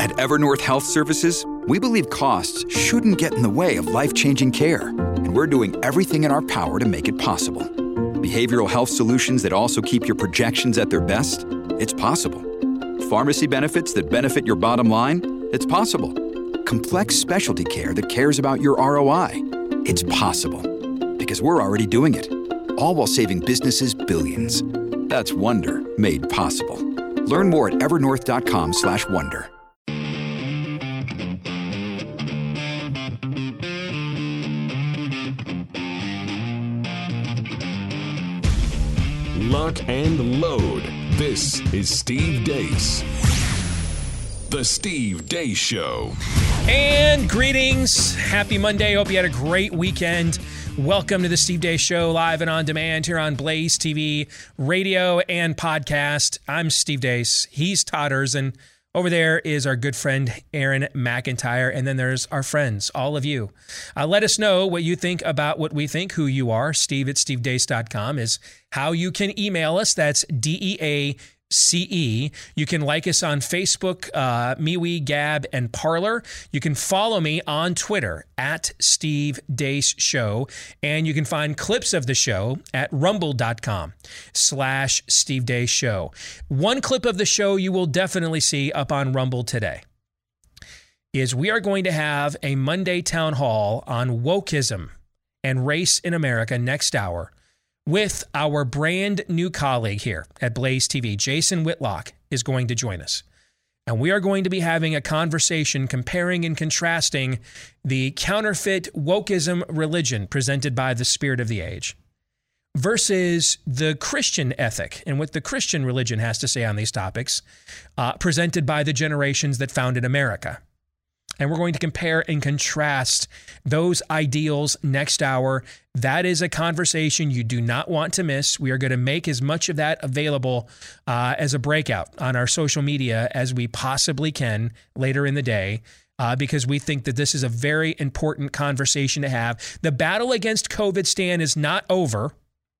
At Evernorth Health Services, we believe costs shouldn't get in the way of life-changing care, and we're doing everything in our power to make it possible. Behavioral health solutions that also keep your projections at their best? It's possible. Pharmacy benefits that benefit your bottom line? It's possible. Complex specialty care that cares about your ROI? It's possible. Because we're already doing it. All while saving businesses billions. That's Wonder made possible. Learn more at evernorth.com/wonder. Lock and load. This is Steve Deace. The Steve Deace Show. And greetings. Happy Monday. Hope you had a great weekend. Welcome to the Steve Deace Show, live and on demand here on Blaze TV, radio, and podcast. I'm Steve Deace. He's Todders, and over there is our good friend Aaron McIntyre, and then there's our friends, all of you. Let us know what you think about what we think, who you are. Steve@stevedeace.com is how you can email us. That's DEACE. You can like us on Facebook, MeWe, Gab, and Parler. You can follow me on Twitter at Steve Deace Show. And you can find clips of the show at rumble.com/Steve Deace Show. One clip of the show you will definitely see up on Rumble today is we are going to have a Monday town hall on wokeism and race in America next hour with our brand new colleague here at Blaze TV. Jason Whitlock is going to join us. And we are going to be having a conversation comparing and contrasting the counterfeit wokeism religion presented by the Spirit of the Age versus the Christian ethic and what the Christian religion has to say on these topics presented by the generations that founded America. And we're going to compare and contrast those ideals next hour. That is a conversation you do not want to miss. We are going to make as much of that available as a breakout on our social media as we possibly can later in the day, because we think that this is a very important conversation to have. The battle against COVID, Stan, is not over.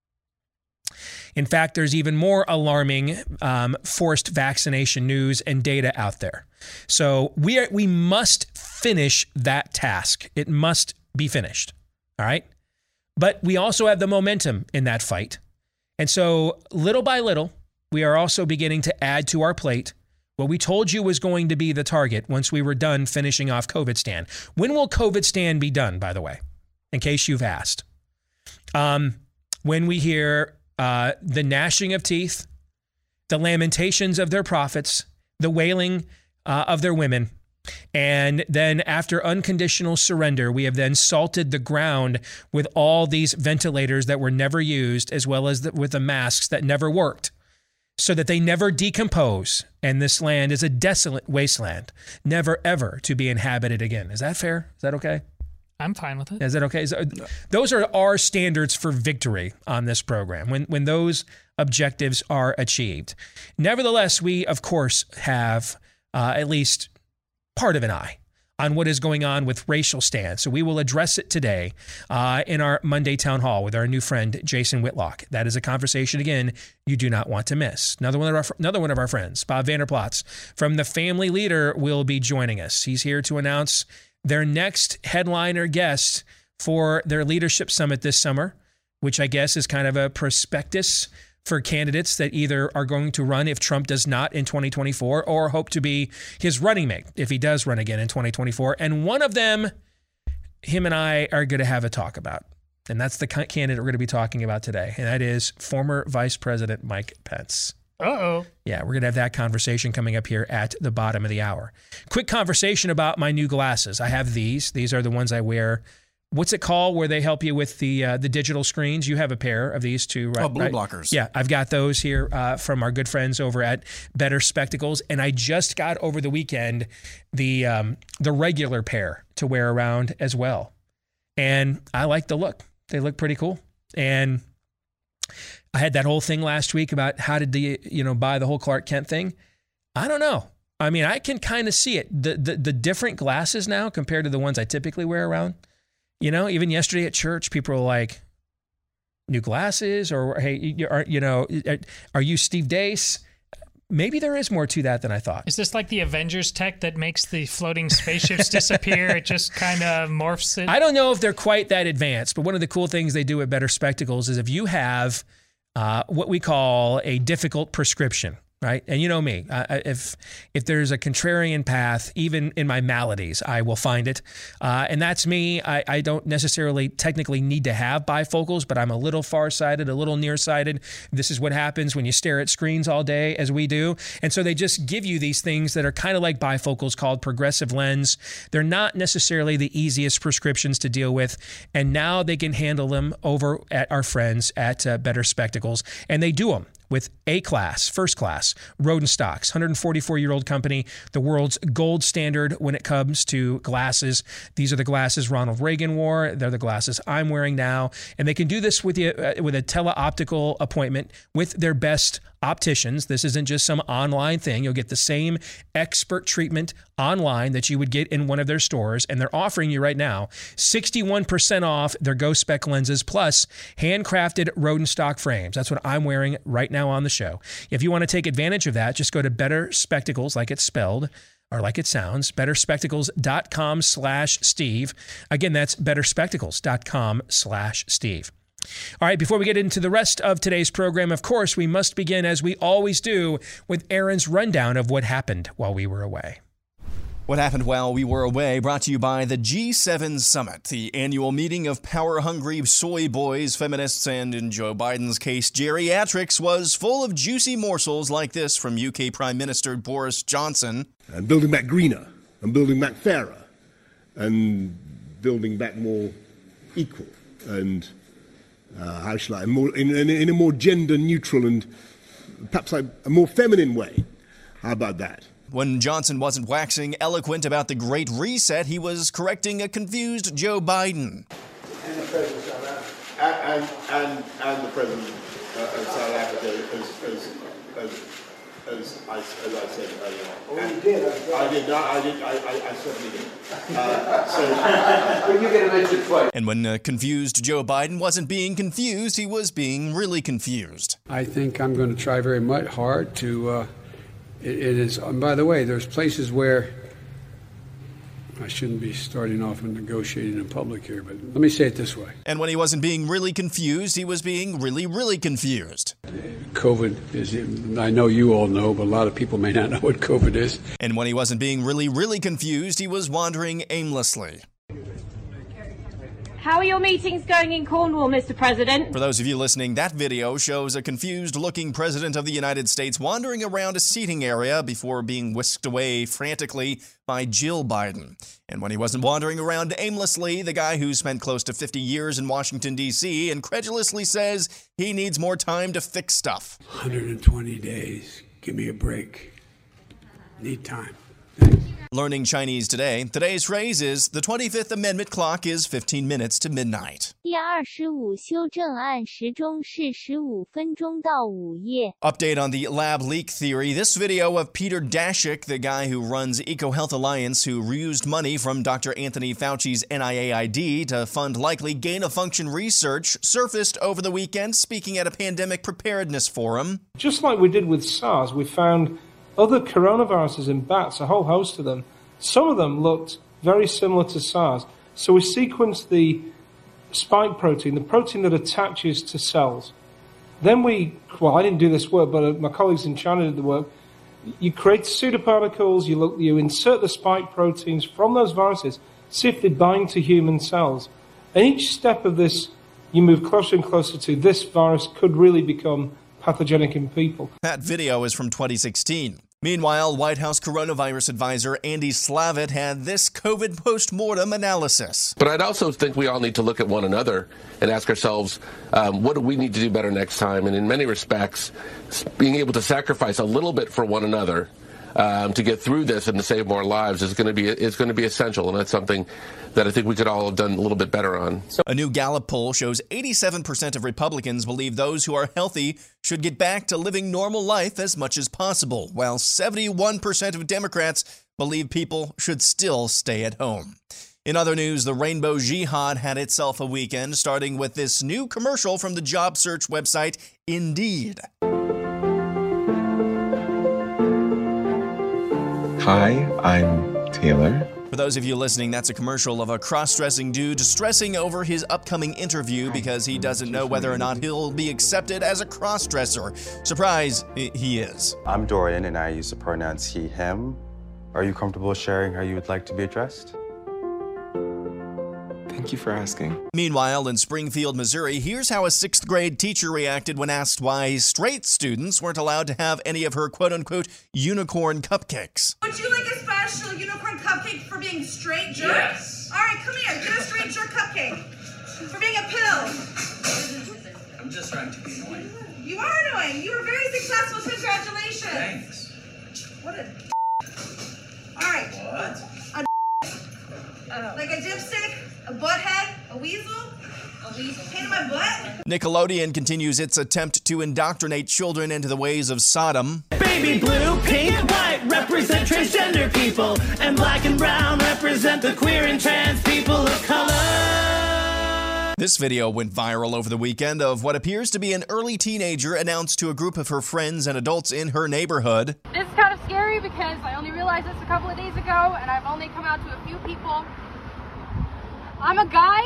In fact, there's even more alarming forced vaccination news and data out there. So we must finish that task. It must be finished. All right. But we also have the momentum in that fight. And so little by little, we are also beginning to add to our plate what we told you was going to be the target once we were done finishing off COVID Stan. When will COVID Stan be done, by the way, in case you've asked? When we hear the gnashing of teeth, the lamentations of their prophets, the wailing of their women. And then after unconditional surrender, we have then salted the ground with all these ventilators that were never used, as well as with the masks that never worked, so that they never decompose. And this land is a desolate wasteland, never ever to be inhabited again. Is that fair? Is that okay? I'm fine with it. Is that okay? Those are our standards for victory on this program, when those objectives are achieved. Nevertheless, we, of course, have at least part of an eye on what is going on with racial stance. So we will address it today in our Monday Town Hall with our new friend, Jason Whitlock. That is a conversation, again, you do not want to miss. Another one of our friends, Bob Vanderplatz from The Family Leader, will be joining us. He's here to announce their next headliner guest for their leadership summit this summer, which I guess is kind of a prospectus for candidates that either are going to run if Trump does not in 2024, or hope to be his running mate if he does run again in 2024. And one of them, him and I are going to have a talk about. And that's the candidate we're going to be talking about today. And that is former Vice President Mike Pence. Uh-oh. Yeah, we're going to have that conversation coming up here at the bottom of the hour. Quick conversation about my new glasses. I have these. These are the ones I wear. What's it called where they help you with the digital screens? You have a pair of these too, right? Oh, blue blockers. Yeah, I've got those here from our good friends over at Better Spectacles. And I just got over the weekend the regular pair to wear around as well. And I like the look. They look pretty cool. And I had that whole thing last week about how did buy the whole Clark Kent thing. I don't know. I mean, I can kind of see it. The different glasses now compared to the ones I typically wear around. Even yesterday at church, people were like, new glasses, or, hey, are you Steve Deace? maybe there is more to that than I thought. Is this like the Avengers tech that makes the floating spaceships disappear? It just kind of morphs it? I don't know if they're quite that advanced, but one of the cool things they do at Better Spectacles is if you have what we call a difficult prescription, right? And you know me, if there's a contrarian path, even in my maladies, I will find it. And that's me. I don't necessarily technically need to have bifocals, but I'm a little farsighted, a little nearsighted. This is what happens when you stare at screens all day, as we do. And so they just give you these things that are kind of like bifocals called progressive lens. They're not necessarily the easiest prescriptions to deal with. And now they can handle them over at our friends at Better Spectacles. And they do them with A-class, first class, Rodenstocks, 144-year-old company, the world's gold standard when it comes to glasses. These are the glasses Ronald Reagan wore. They're the glasses I'm wearing now. And they can do this with you with a teleoptical appointment with their best opticians. This isn't just some online thing. You'll get the same expert treatment online that you would get in one of their stores. And they're offering you right now 61% off their Go Spec lenses plus handcrafted Rodenstock frames. That's what I'm wearing right now on the show. If you want to take advantage of that, just go to Better Spectacles, like it's spelled, or like it sounds, betterspectacles.com/Steve. Again, that's betterspectacles.com/Steve. All right, before we get into the rest of today's program, of course, we must begin, as we always do, with Aaron's rundown of what happened while we were away. What happened while we were away, brought to you by the G7 Summit, the annual meeting of power-hungry soy boys, feminists, and in Joe Biden's case, geriatrics, was full of juicy morsels like this from UK Prime Minister Boris Johnson. And building back greener, and building back fairer, and building back more equal, and how shall I, more, in a more gender-neutral and perhaps a more feminine way. How about that? When Johnson wasn't waxing eloquent about the Great Reset, he was correcting a confused Joe Biden. And the President of South Africa. And the President of South Africa, as I said earlier on. Oh, you did? I did not. I certainly did. But you get to mention twice. And when confused Joe Biden wasn't being confused, he was being really confused. I think I'm going to try very much hard to... It is, and by the way, there's places where I shouldn't be starting off and negotiating in public here, but let me say it this way. And when he wasn't being really confused, he was being really, really confused. COVID is, I know you all know, but a lot of people may not know what COVID is. And when he wasn't being really, really confused, he was wandering aimlessly. How are your meetings going in Cornwall, Mr. President? For those of you listening, that video shows a confused-looking President of the United States wandering around a seating area before being whisked away frantically by Jill Biden. And when he wasn't wandering around aimlessly, the guy who spent close to 50 years in Washington, D.C., incredulously says he needs more time to fix stuff. 120 days. Give me a break. Need time. Learning Chinese today, today's phrase is, the 25th Amendment clock is 15 minutes to midnight. 第25修正案时钟是15分钟到午夜. Update on the lab leak theory. This video of Peter Daszak, the guy who runs EcoHealth Alliance, who reused money from Dr. Anthony Fauci's NIAID to fund likely gain-of-function research, surfaced over the weekend speaking at a pandemic preparedness forum. Just like we did with SARS, we found other coronaviruses in bats, a whole host of them. Some of them looked very similar to SARS. So we sequenced the spike protein, the protein that attaches to cells. Then I didn't do this work, but my colleagues in China did the work. You create pseudoparticles, you insert the spike proteins from those viruses, see if they bind to human cells. And each step of this, you move closer and closer to this virus could really become pathogenic in people. That video is from 2016. Meanwhile, White House coronavirus advisor Andy Slavitt had this COVID post-mortem analysis. But I'd also think we all need to look at one another and ask ourselves, what do we need to do better next time? And in many respects, being able to sacrifice a little bit for one another to get through this and to save more lives is going to be essential, and that's something that I think we could all have done a little bit better on. A new Gallup poll shows 87% of Republicans believe those who are healthy should get back to living normal life as much as possible, while 71% of Democrats believe people should still stay at home. In other news, the Rainbow Jihad had itself a weekend, starting with this new commercial from the job search website Indeed. Hi, I'm Taylor. For those of you listening, that's a commercial of a cross-dressing dude stressing over his upcoming interview because he doesn't know whether or not he'll be accepted as a cross-dresser. Surprise, he is. I'm Dorian, and I use the pronouns he, him. Are you comfortable sharing how you would like to be addressed? Thank you for asking. Meanwhile, in Springfield, Missouri, here's how a 6th grade teacher reacted when asked why straight students weren't allowed to have any of her quote-unquote unicorn cupcakes. Would you like a special unicorn cupcake for being straight jerk? Yes. All right, come here. Get a straight jerk cupcake. For being a pill. I'm just trying to be annoying. You are annoying. You were very successful. Congratulations. Thanks. What a... All right. What? Like a dipstick, a butthead, a weasel, pain in my butt. Nickelodeon continues its attempt to indoctrinate children into the ways of Sodom. Baby blue, pink, white represent transgender people, and black and brown represent the queer and trans people of color. This video went viral over the weekend of what appears to be an early teenager announced to a group of her friends and adults in her neighborhood. This is kind of scary because I only realized this a couple of days ago and I've only come out to a few people. I'm a guy.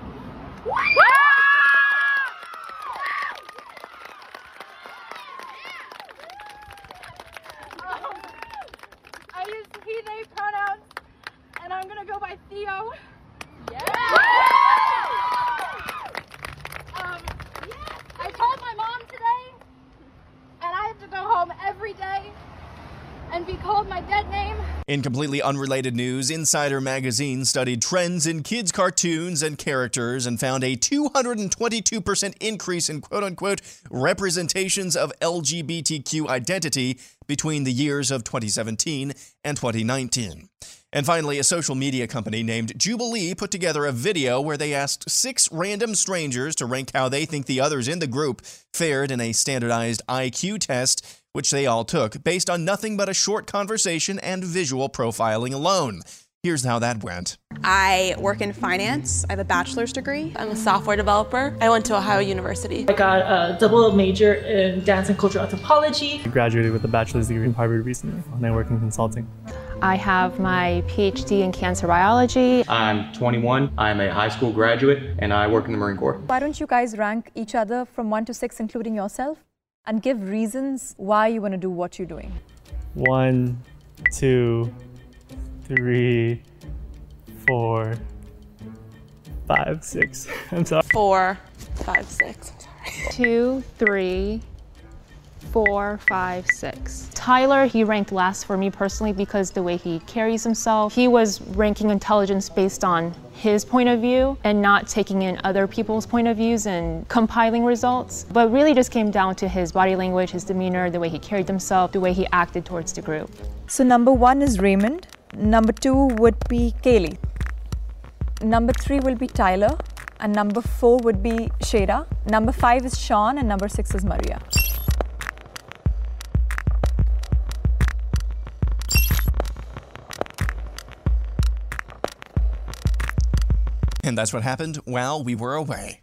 I use he, they pronouns and I'm gonna go by Theo. Yeah. I told my mom today, and I have to go home every day and be called my dead name. In completely unrelated news, Insider Magazine studied trends in kids' cartoons and characters and found a 222% increase in quote-unquote representations of LGBTQ identity between the years of 2017 and 2019. And finally, a social media company named Jubilee put together a video where they asked 6 random strangers to rank how they think the others in the group fared in a standardized IQ test, which they all took, based on nothing but a short conversation and visual profiling alone. Here's how that went. I work in finance. I have a bachelor's degree. I'm a software developer. I went to Ohio University. I got a double major in dance and cultural anthropology. I graduated with a bachelor's degree from Harvard recently on networking consulting. I have my PhD in cancer biology. I'm 21, I'm a high school graduate, and I work in the Marine Corps. Why don't you guys rank each other from 1 to 6, including yourself, and give reasons why you want to do what you're doing? 1, 2, 3, 4, 5, 6. I'm sorry. 4, 5, 6. I'm sorry. 2, 3, 4, 5, 6. Tyler, he ranked last for me personally because the way he carries himself. He was ranking intelligence based on his point of view and not taking in other people's point of views and compiling results. But really just came down to his body language, his demeanor, the way he carried himself, the way he acted towards the group. So number 1 is Raymond. Number 2 would be Kaylee. Number 3 will be Tyler. And number 4 would be Shada. Number 5 is Sean, and number 6 is Maria. And that's what happened while we were away.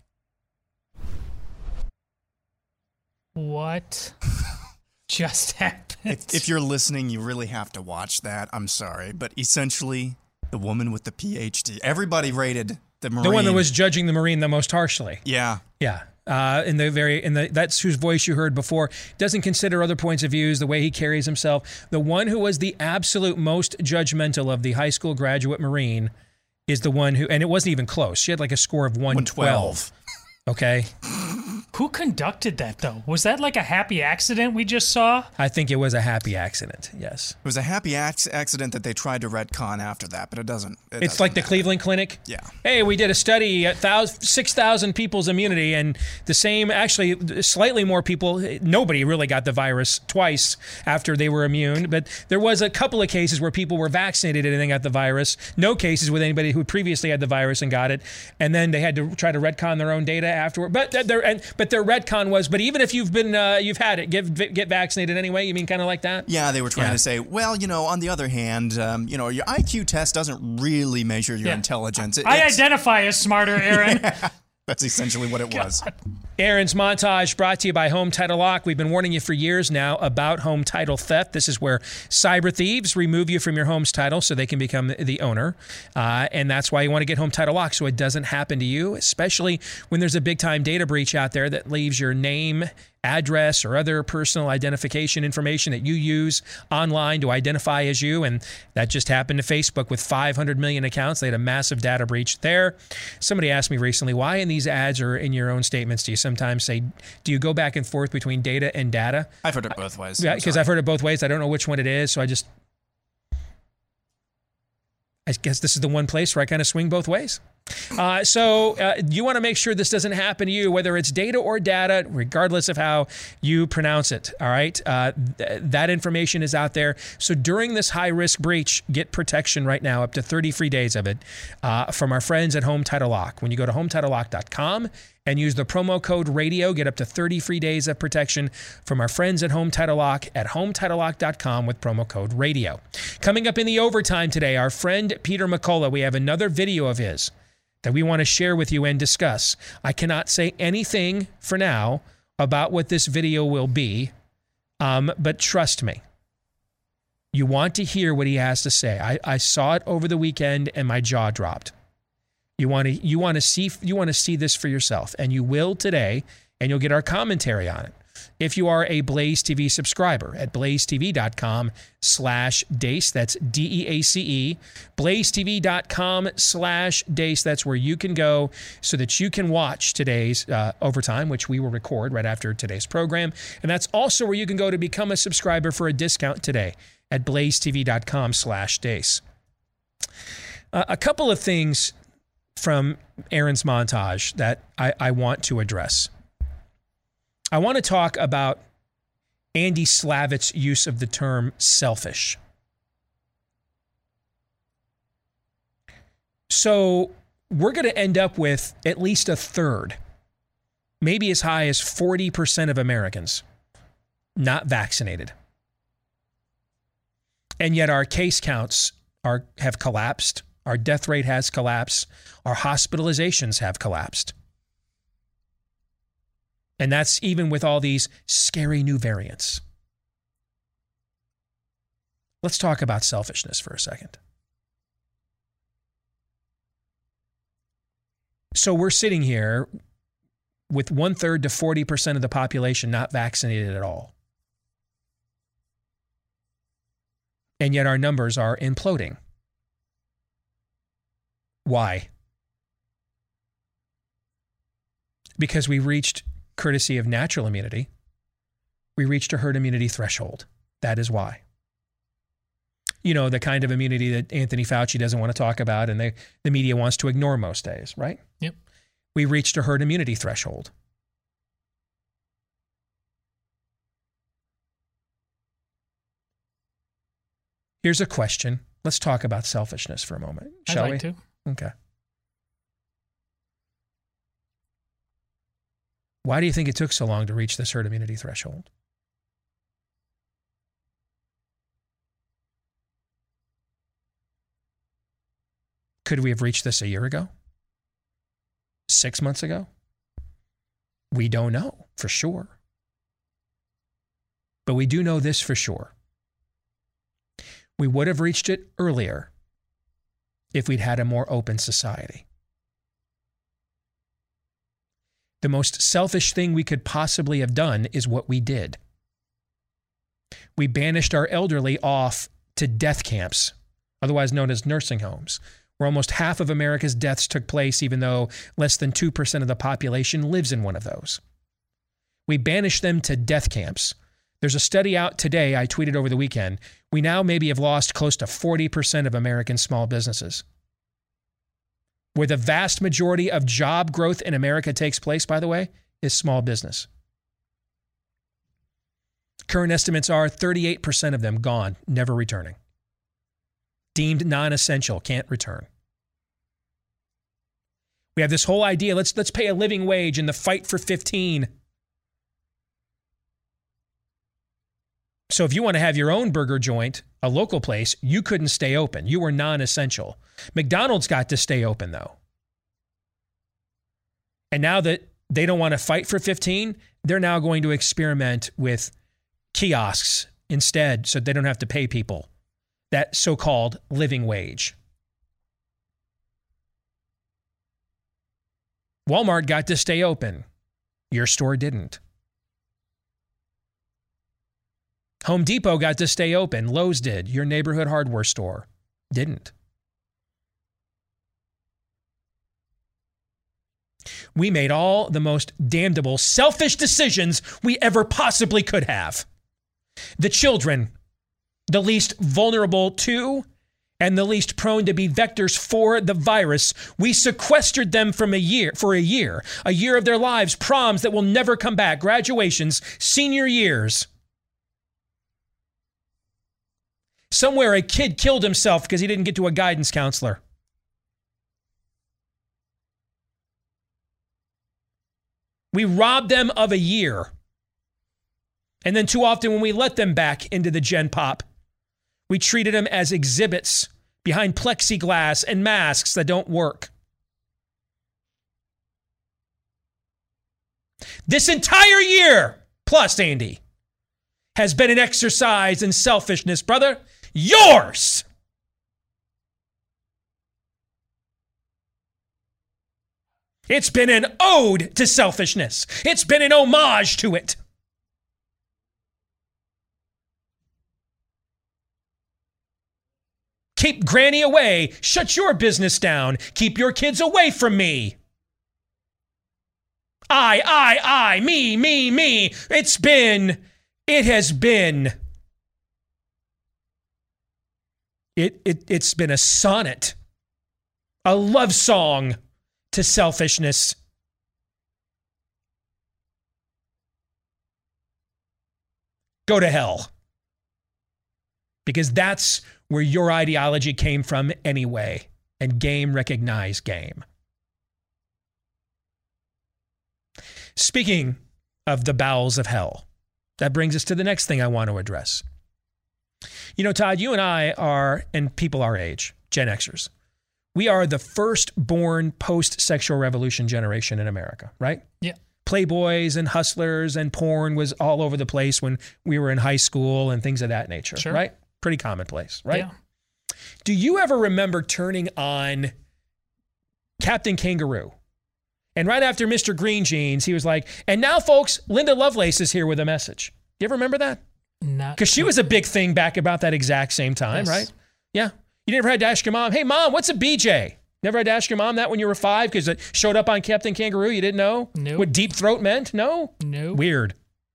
What just happened? If you're listening, you really have to watch that. I'm sorry. But essentially, the woman with the PhD. Everybody rated the Marine. The one that was judging the Marine the most harshly. Yeah. Yeah. That's whose voice you heard before. Doesn't consider other points of views, the way he carries himself. The one who was the absolute most judgmental of the high school graduate Marine is the one who, and it wasn't even close. She had like a score of 112. Okay. Who conducted that, though? Was that like a happy accident we just saw? I think it was a happy accident, yes. It was a happy accident that they tried to retcon after that, but it doesn't. It's like the Cleveland Clinic. Yeah. Hey, we did a study at 6,000 people's immunity, and the same, actually, slightly more people, nobody really got the virus twice after they were immune, but there was a couple of cases where people were vaccinated and they got the virus. No cases with anybody who previously had the virus and got it, and then they had to try to retcon their own data afterward. But their retcon was, but even if you've been, you've had it, get vaccinated anyway. You mean kind of like that? Yeah, they were trying to say, well, on the other hand, your IQ test doesn't really measure your intelligence. I identify as smarter, Aaron. That's essentially what it was. Aaron's Montage brought to you by Home Title Lock. We've been warning you for years now about home title theft. This is where cyber thieves remove you from your home's title so they can become the owner. And that's why you want to get Home Title Lock so it doesn't happen to you, especially when there's a big-time data breach out there that leaves your name, address, or other personal identification information that you use online to identify as you. And that just happened to Facebook with 500 million accounts. They had a massive data breach there. Somebody asked me recently, why in these ads or in your own statements do you sometimes say, do you go back and forth between data and data? I've heard it both ways. Yeah, because I've heard it both ways. I don't know which one it is. So I guess this is the one place where I kind of swing both ways. So you want to make sure this doesn't happen to you, whether it's data or data, regardless of how you pronounce it. All right. That information is out there. So during this high risk breach, get protection right now, up to 30 free days of it from our friends at Home Title Lock. When you go to HometitleLock.com and use the promo code radio, get up to 30 free days of protection from our friends at Home Title Lock at HometitleLock.com with promo code radio. Coming up in the overtime today, our friend Peter McCullough, we have another video of his that we want to share with you and discuss. I cannot say anything for now about what this video will be, but trust me, you want to hear what he has to say. I saw it over the weekend and my jaw dropped. You want to see this for yourself, and you will today, and you'll get our commentary on it. If you are a Blaze TV subscriber at blazetv.com/Deace, that's DEACE, blazetv.com/Deace, that's where you can go so that you can watch today's overtime, which we will record right after today's program. And that's also where you can go to become a subscriber for a discount today at blazetv.com/Deace. A couple of things from Aaron's montage that I want to address. I want to talk about Andy Slavitt's use of the term selfish. So we're going to end up with at least a third, maybe as high as 40% of Americans not vaccinated. And yet our case counts have collapsed. Our death rate has collapsed. Our hospitalizations have collapsed. And that's even with all these scary new variants. Let's talk about selfishness for a second. So we're sitting here with 1/3 to 40% of the population not vaccinated at all. And yet our numbers are imploding. Why? Because we reached, courtesy of natural immunity, we reached a herd immunity threshold. That is why. You know, the kind of immunity that Anthony Fauci doesn't want to talk about and the media wants to ignore most days, right? Yep. We reached a herd immunity threshold. Here's a question. Let's talk about selfishness for a moment, shall we? I'd like to. Okay. Why do you think it took so long to reach this herd immunity threshold? Could we have reached this a year ago? 6 months ago? We don't know for sure. But we do know this for sure. We would have reached it earlier if we'd had a more open society. The most selfish thing we could possibly have done is what we did. We banished our elderly off to death camps, otherwise known as nursing homes, where almost half of America's deaths took place, even though less than 2% of the population lives in one of those. We banished them to death camps. There's a study out today, I tweeted over the weekend. We now maybe have lost close to 40% of American small businesses. Where the vast majority of job growth in America takes place, by the way, is small business. Current estimates are 38% of them gone, never returning. Deemed non-essential, can't return. We have this whole idea, let's pay a living wage in the fight for 15. So if you want to have your own burger joint, a local place, you couldn't stay open. You were non-essential. McDonald's got to stay open, though. And now that they don't want to fight for 15, they're now going to experiment with kiosks instead so they don't have to pay people that so-called living wage. Walmart got to stay open. Your store didn't. Home Depot got to stay open. Lowe's did. Your neighborhood hardware store didn't. We made all the most damnable, selfish decisions we ever possibly could have. The children, the least vulnerable to and the least prone to be vectors for the virus, we sequestered them for a year of their lives, proms that will never come back, graduations, senior years. Somewhere a kid killed himself because he didn't get to a guidance counselor. We robbed them of a year. And then too often when we let them back into the Gen Pop, we treated them as exhibits behind plexiglass and masks that don't work. This entire year, plus Andy, has been an exercise in selfishness, brother. Yours! It's been an ode to selfishness. It's been an homage to it. Keep Granny away. Shut your business down. Keep your kids away from me. I, me. It's been a sonnet, a love song to selfishness. Go to hell. Because that's where your ideology came from anyway. And game recognized game. Speaking of the bowels of hell, that brings us to the next thing I want to address. You know, Todd, you and I are, and people our age, Gen Xers, we are the first-born post-sexual revolution generation in America, right? Yeah. Playboys and hustlers and porn was all over the place when we were in high school and things of that nature, sure. Right? Pretty commonplace, right? Yeah. Do you ever remember turning on Captain Kangaroo? And right after Mr. Green Jeans, he was like, and now, folks, Linda Lovelace is here with a message. You ever remember that? Because she was a big thing back about that exact same time, Yes. right? Yeah. You never had to ask your mom, hey, Mom, what's a BJ? Never had to ask your mom that when you were 5 because it showed up on Captain Kangaroo? You didn't know what deep throat meant? No? No. Weird.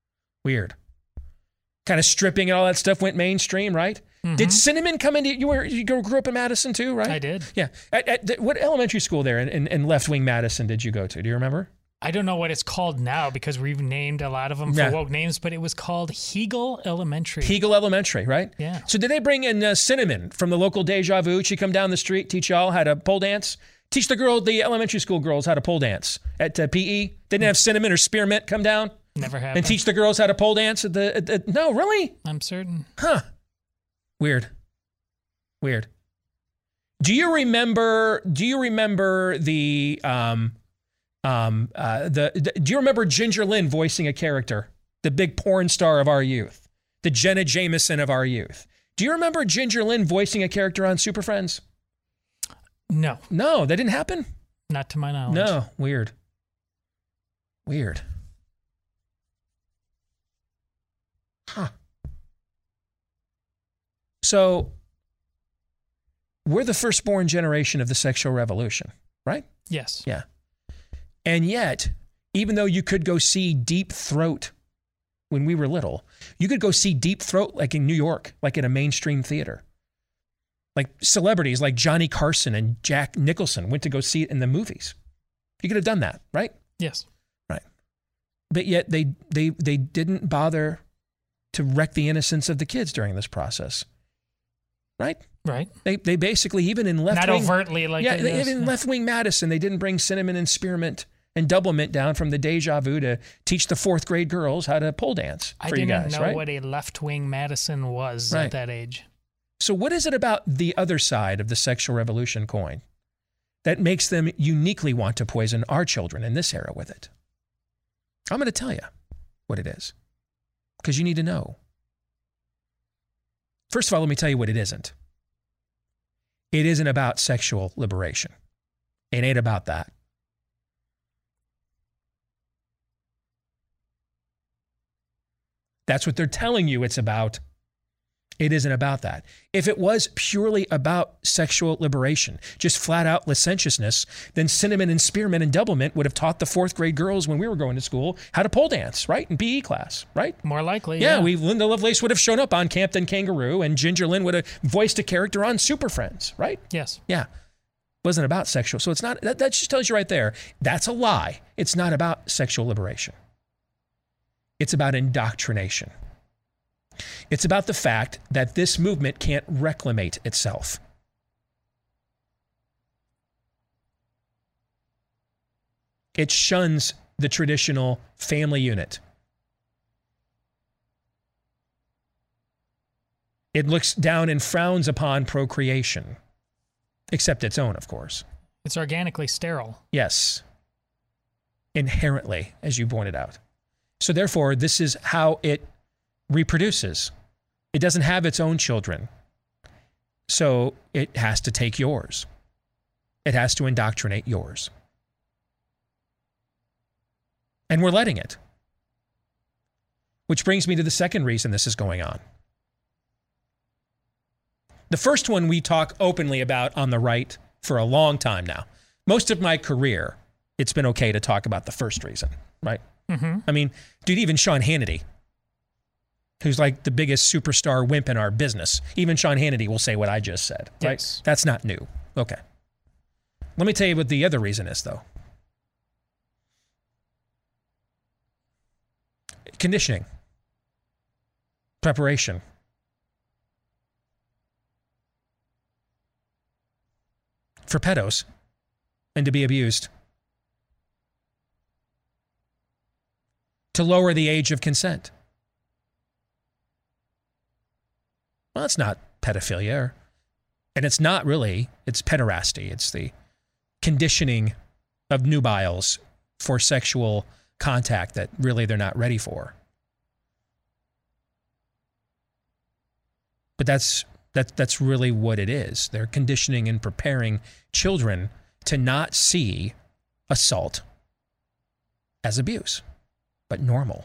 Kind of stripping and all that stuff went mainstream, right? Mm-hmm. Did Cinnamon come into you grew up in Madison too, right? I did. Yeah. What elementary school there in left-wing Madison did you go to? Do you remember? I don't know what it's called now because we've named a lot of them for woke names, but it was called Hegel Elementary. Hegel Elementary, right? Yeah. So did they bring in Cinnamon from the local Deja Vu? She'd come down the street, teach y'all how to pole dance? Teach the elementary school girls how to pole dance at PE? Didn't have Cinnamon or Spearmint come down? Never happened. And teach the girls how to pole dance at the no, really? I'm certain. Huh. Weird. Do you remember do you remember Ginger Lynn voicing a character, the big porn star of our youth, the Jenna Jameson of our youth? Do you remember Ginger Lynn voicing a character on Super Friends? No. No, that didn't happen? Not to my knowledge. No, weird. Huh. So, we're the firstborn generation of the sexual revolution, right? Yes. Yeah. And yet, even though you could go see Deep Throat when we were little, you could go see Deep Throat like in New York, like in a mainstream theater. Like celebrities like Johnny Carson and Jack Nicholson went to go see it in the movies. You could have done that, right? Yes. Right. But yet they didn't bother to wreck the innocence of the kids during this process. Right? Right. They basically, even in left-wing... Not overtly like yeah, even in left-wing Madison, they didn't bring Cinnamon and Spearmint and Doublemint down from the Deja Vu to teach the 4th grade girls how to pole dance for you guys, I didn't know right? what a left-wing Madison was at that age. So what is it about the other side of the sexual revolution coin that makes them uniquely want to poison our children in this era with it? I'm going to tell you what it is, because you need to know. First of all, let me tell you what it isn't. It isn't about sexual liberation. It ain't about that. That's what they're telling you it's about. It isn't about that. If it was purely about sexual liberation, just flat out licentiousness, then Cinnamon and Spearmint and Doublemint would have taught the 4th grade girls when we were going to school how to pole dance, right? In PE class, right? More likely, yeah. Linda Lovelace would have shown up on Campton Kangaroo, and Ginger Lynn would have voiced a character on Super Friends, right? Yes. Yeah. It wasn't about sexual. So it's not, that just tells you right there, that's a lie. It's not about sexual liberation. It's about indoctrination. It's about the fact that this movement can't reclamate itself. It shuns the traditional family unit. It looks down and frowns upon procreation, except its own, of course. It's organically sterile. Yes. Inherently, as you pointed out. So therefore, this is how it reproduces. It doesn't have its own children. So it has to take yours. It has to indoctrinate yours. And we're letting it. Which brings me to the second reason this is going on. The first one we talk openly about on the right for a long time now. Most of my career, it's been okay to talk about the first reason, right? Mm-hmm. I mean, dude, even Sean Hannity, who's like the biggest superstar wimp in our business, even Sean Hannity will say what I just said, right? Yes. That's not new. Okay. Let me tell you what the other reason is, though. Conditioning. Preparation. For pedos and to be abused. To lower the age of consent. Well, it's not pedophilia, and it's not really, it's pederasty. It's the conditioning of nubiles for sexual contact that really they're not ready for. But that's really what it is. They're conditioning and preparing children to not see assault as abuse, but normal.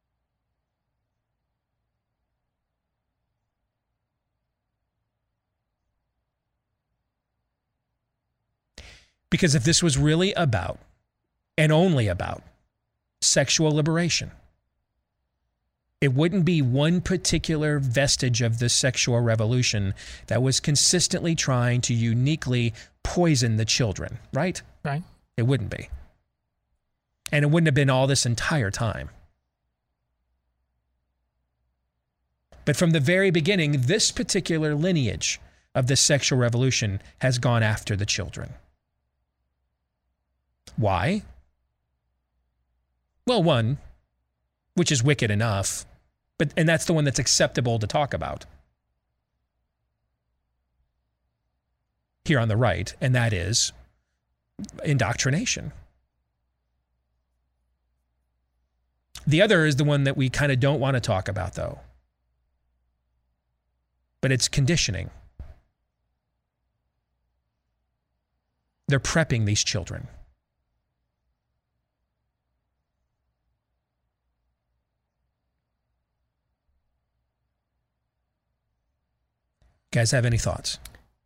Because if this was really about, and only about, sexual liberation, it wouldn't be one particular vestige of the sexual revolution that was consistently trying to uniquely poison the children, right? Right. It wouldn't be. And it wouldn't have been all this entire time. But from the very beginning, this particular lineage of the sexual revolution has gone after the children. Why? Well, one, which is wicked enough, and that's the one that's acceptable to talk about here on the right, and that is indoctrination. The other is the one that we kind of don't want to talk about, though. But it's conditioning. They're prepping these children. Guys, have any thoughts?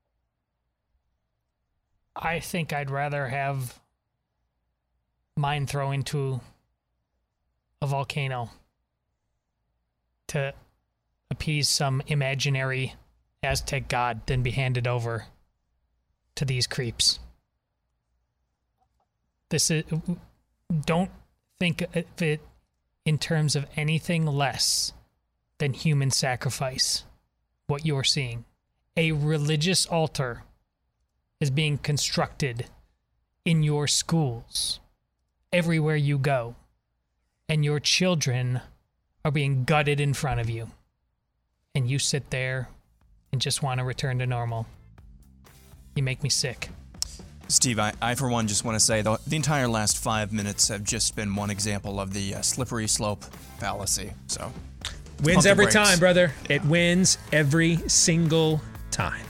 I think I'd rather have mine throw into a volcano to appease some imaginary Aztec god than be handed over to these creeps. Don't think of it in terms of anything less than human sacrifice, what you're seeing. A religious altar is being constructed in your schools, everywhere you go, and your children are being gutted in front of you. And you sit there and just want to return to normal. You make me sick. Steve, I for one just want to say the entire last 5 minutes have just been one example of the slippery slope fallacy. So wins every time, brother. It wins every single time.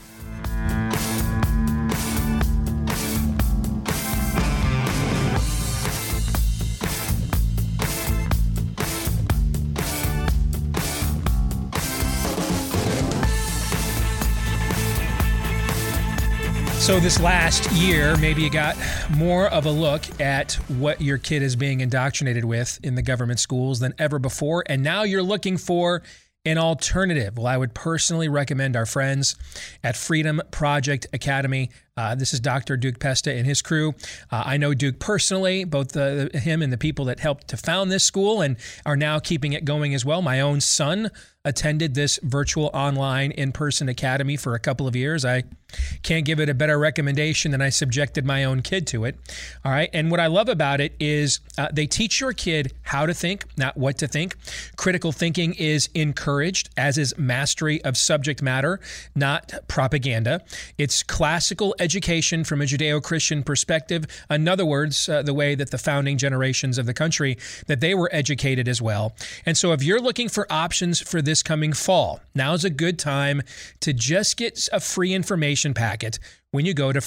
So this last year, maybe you got more of a look at what your kid is being indoctrinated with in the government schools than ever before, and now you're looking for an alternative. Well, I would personally recommend our friends at Freedom Project Academy. This is Dr. Duke Pesta and his crew. I know Duke personally, both him and the people that helped to found this school and are now keeping it going as well. My own son attended this virtual online in-person academy for a couple of years. I can't give it a better recommendation than I subjected my own kid to it. All right. And what I love about it is they teach your kid how to think, not what to think. Critical thinking is encouraged, as is mastery of subject matter, not propaganda. It's classical education from a Judeo-Christian perspective. In other words, the way that the founding generations of the country, that they were educated as well. And so if you're looking for options for this coming fall, now's a good time to just get a free information packet when you go to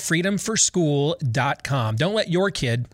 freedomforschool.com. Don't let your kid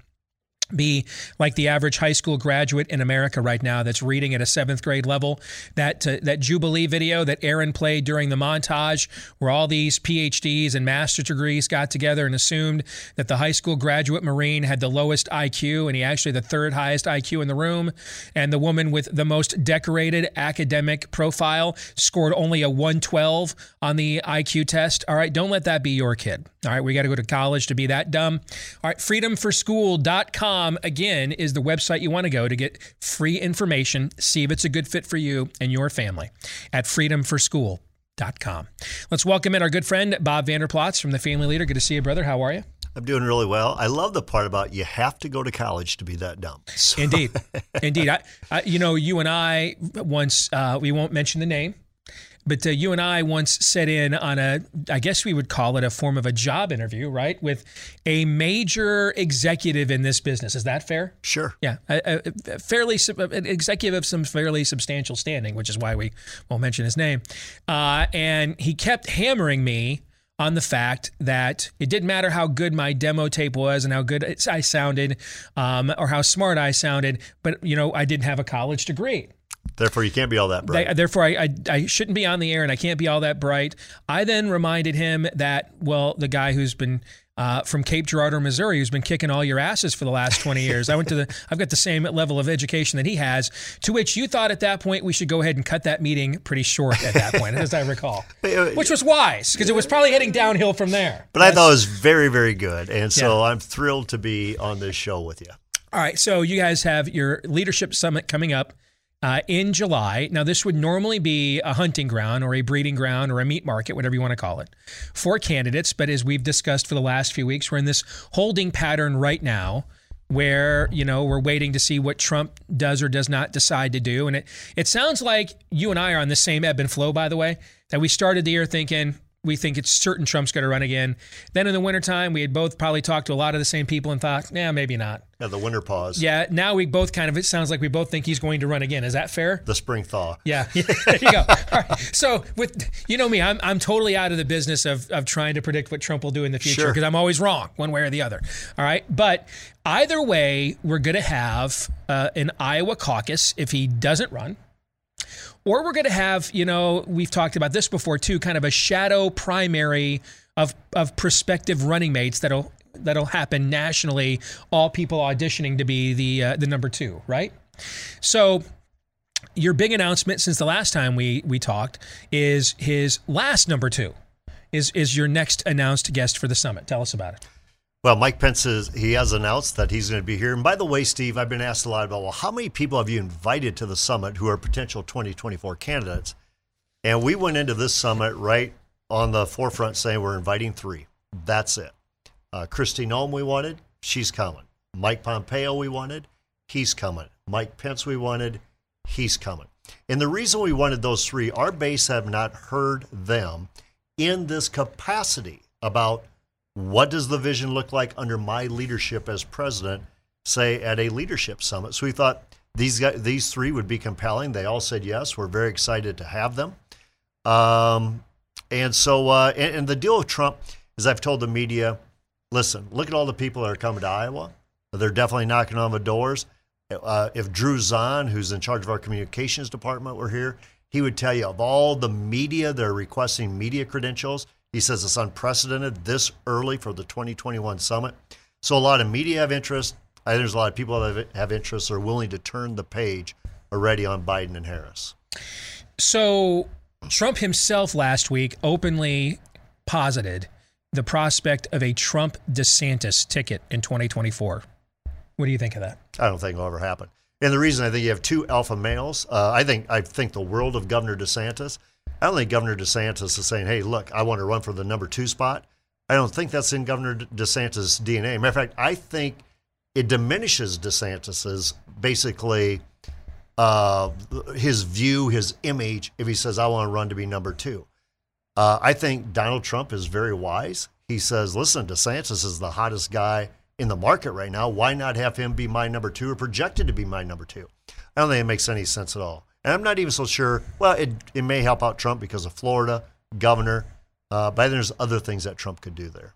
be like the average high school graduate in America right now that's reading at a 7th grade level. That Jubilee video that Aaron played during the montage where all these PhDs and master's degrees got together and assumed that the high school graduate Marine had the lowest IQ and he actually the third highest IQ in the room, and the woman with the most decorated academic profile scored only a 112 on the IQ test. All right, don't let that be your kid. All right, we got to go to college to be that dumb. All right, freedomforschool.com again is the website you want to go to get free information, see if it's a good fit for you and your family at freedomforschool.com. Let's welcome in our good friend Bob Vander Plaats from The Family Leader. Good to see you, brother. How are you? I'm doing really well. I love the part about you have to go to college to be that dumb. So. Indeed. I you and I once, we won't mention the name, but you and I once set in on I guess we would call it a form of a job interview, right? With a major executive in this business. Is that fair? Sure. Yeah. An executive of some fairly substantial standing, which is why we won't mention his name. And he kept hammering me on the fact that it didn't matter how good my demo tape was and how good I sounded or how smart I sounded, but, I didn't have a college degree. Therefore, you can't be all that bright. Therefore, I shouldn't be on the air and I can't be all that bright. I then reminded him that, the guy who's been from Cape Girardeau, Missouri, who's been kicking all your asses for the last 20 years. I've got the same level of education that he has, to which you thought at that point we should go ahead and cut that meeting pretty short at that point, as I recall, which was wise because it was probably heading downhill from there. But I thought it was very, very good. And so I'm thrilled to be on this show with you. All right. So you guys have your leadership summit coming up in July. Now, this would normally be a hunting ground or a breeding ground or a meat market, whatever you want to call it, for candidates. But as we've discussed for the last few weeks, we're in this holding pattern right now where, we're waiting to see what Trump does or does not decide to do. And it sounds like you and I are on the same ebb and flow, by the way, that we started the year thinking, we think it's certain Trump's going to run again. Then in the wintertime, we had both probably talked to a lot of the same people and thought, maybe not. Yeah, the winter pause. Yeah, now we both it sounds like we both think he's going to run again. Is that fair? The spring thaw. Yeah, there you go. All right. So with, me, I'm totally out of the business of trying to predict what Trump will do in the future because I'm always wrong one way or the other. All right. But either way, we're going to have an Iowa caucus if he doesn't run. Or we're going to have, we've talked about this before too, kind of a shadow primary of prospective running mates that'll happen nationally, all people auditioning to be the number 2, right? So your big announcement since the last time we talked is his last number 2 is your next announced guest for the summit. Tell us about it. Well, Mike Pence he has announced that he's going to be here. And by the way, Steve, I've been asked a lot about, how many people have you invited to the summit who are potential 2024 candidates? And we went into this summit right on the forefront saying we're inviting 3. That's it. Kristi Noem we wanted, she's coming. Mike Pompeo we wanted, he's coming. Mike Pence we wanted, he's coming. And the reason we wanted those 3, our base have not heard them in this capacity about what does the vision look like under my leadership as president, say at a leadership summit? So we thought these three would be compelling. They all said yes. We're very excited to have them. And the deal with Trump is, I've told the media, listen, look at all the people that are coming to Iowa. They're definitely knocking on the doors. If Drew Zahn, who's in charge of our communications department, were here, he would tell you of all the media that are requesting media credentials, he says it's unprecedented this early for the 2021 summit. So a lot of media have interest. I think there's a lot of people that have interest or are willing to turn the page already on Biden and Harris. So Trump himself last week openly posited the prospect of a Trump-DeSantis ticket in 2024. What do you think of that? I don't think it'll ever happen. And the reason, I think you have two alpha males. I think the world of Governor DeSantis. I don't think Governor DeSantis is saying, hey, look, I want to run for the number 2 spot. I don't think that's in Governor DeSantis' DNA. Matter of fact, I think it diminishes DeSantis's basically his view, his image, if he says, I want to run to be number 2. I think Donald Trump is very wise. He says, listen, DeSantis is the hottest guy in the market right now. Why not have him be my number 2 or projected to be my number 2? I don't think it makes any sense at all. And I'm not even so sure. Well, it may help out Trump because of Florida, governor, but I think there's other things that Trump could do there.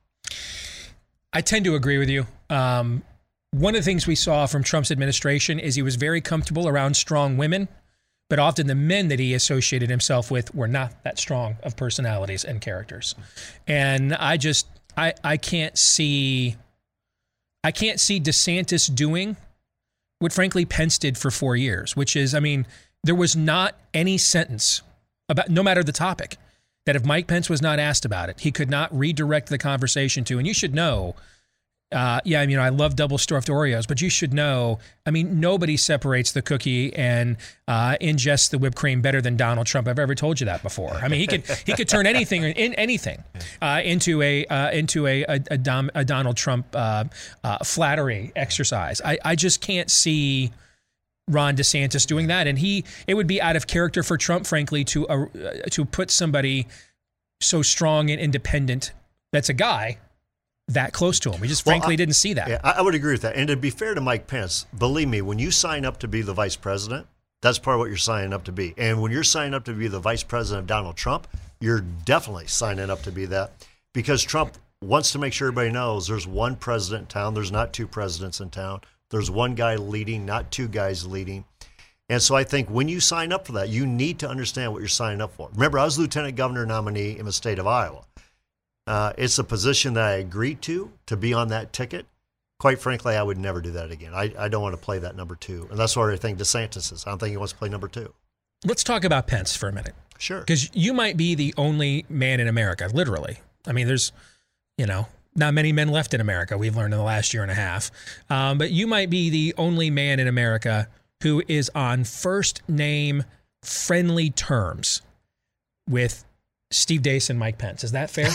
I tend to agree with you. One of the things we saw from Trump's administration is he was very comfortable around strong women, but often the men that he associated himself with were not that strong of personalities and characters. And I can't see DeSantis doing what, frankly, Pence did for 4 years, which is, there was not any sentence about, no matter the topic, that if Mike Pence was not asked about it, he could not redirect the conversation to. And you should know, I love double stuffed Oreos, but you should know, nobody separates the cookie and ingests the whipped cream better than Donald Trump. I've ever told you that before. He could turn anything into a Donald Trump flattery exercise. I just can't see Ron DeSantis doing that, and it would be out of character for Trump, frankly, to put somebody so strong and independent that's a guy that close to him. We just frankly didn't see that. Yeah, I would agree with that. And to be fair to Mike Pence, believe me, when you sign up to be the vice president, that's part of what you're signing up to be. And when you're signing up to be the vice president of Donald Trump, you're definitely signing up to be that, because Trump wants to make sure everybody knows there's one president in town. There's not 2 presidents in town. There's one guy leading, not 2 guys leading. And so I think when you sign up for that, you need to understand what you're signing up for. Remember, I was lieutenant governor nominee in the state of Iowa. It's a position that I agreed to be on that ticket. Quite frankly, I would never do that again. I don't want to play that number 2. And that's what I think DeSantis is. I don't think he wants to play number 2. Let's talk about Pence for a minute. Sure. Because you might be the only man in America, literally. There's, not many men left in America, we've learned in the last year and a half. But you might be the only man in America who is on first name friendly terms with Steve Deace and Mike Pence. Is that fair?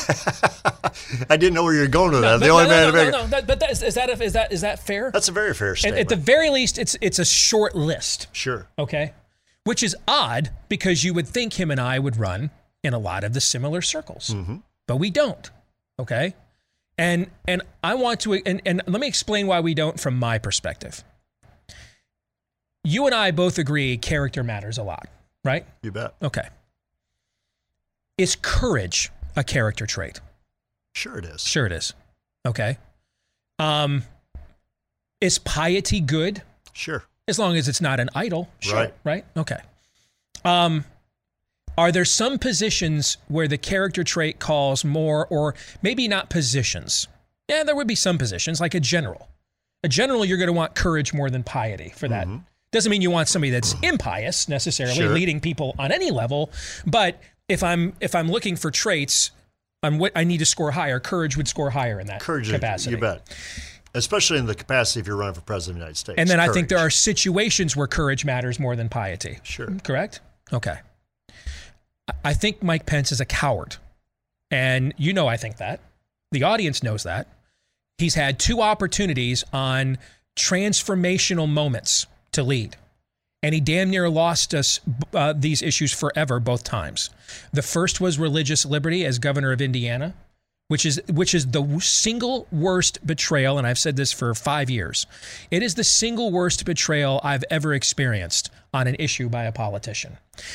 I didn't know where you're going with that. The only man in America. Is that fair? That's a very fair statement. At the very least, it's a short list. Sure. Okay. Which is odd, because you would think him and I would run in a lot of the similar circles, but we don't. Okay. And I want to, and let me explain why we don't from my perspective. You and I both agree character matters a lot, right? You bet. Okay. Is courage a character trait? Sure it is. Sure it is. Okay. Is piety good? Sure. As long as it's not an idol. Sure. Right? Okay. Are there some positions where the character trait calls more, or maybe not positions? Yeah, there would be some positions, like a general. A general, you're going to want courage more than piety for that. Doesn't mean you want somebody that's impious necessarily, leading people on any level, but if I'm looking for traits on what I need to score higher, courage would score higher in that capacity. You bet. Especially in the capacity if you're running for president of the United States. And then I think there are situations where courage matters more than piety. Sure. Correct? Okay. I think Mike Pence is a coward. And I think that. The audience knows that. He's had 2 opportunities on transformational moments to lead. And he damn near lost us these issues forever both times. The first was religious liberty as governor of Indiana, which is the single worst betrayal, and I've said this for 5 years. It is the single worst betrayal I've ever experienced on an issue by a politician.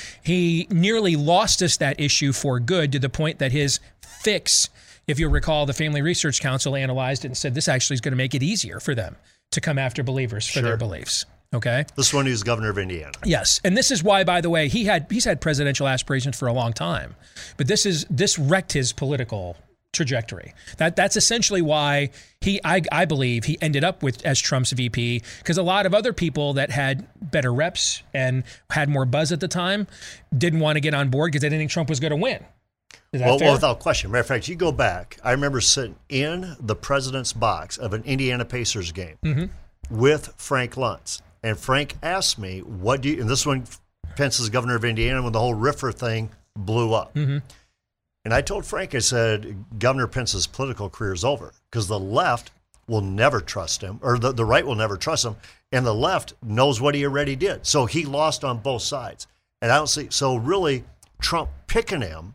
He nearly lost us that issue for good to the point that his fix, if you'll recall, the Family Research Council analyzed it and said this actually is going to make it easier for them to come after believers for their beliefs. Okay. This one who's governor of Indiana. Yes. And this is why, by the way, he's had presidential aspirations for a long time. But this wrecked his political trajectory. That's essentially why I believe he ended up as Trump's VP, because a lot of other people that had better reps and had more buzz at the time didn't want to get on board because they didn't think Trump was going to win. Well, without question. Matter of fact, you go back, I remember sitting in the president's box of an Indiana Pacers game with Frank Luntz. And Frank asked me, what do you, and this one, Pence is governor of Indiana when the whole RFRA thing blew up. And I told Frank, I said, Governor Pence's political career is over because the left will never trust him, or the right will never trust him, and the left knows what he already did. So he lost on both sides. And I don't see, so really, Trump picking him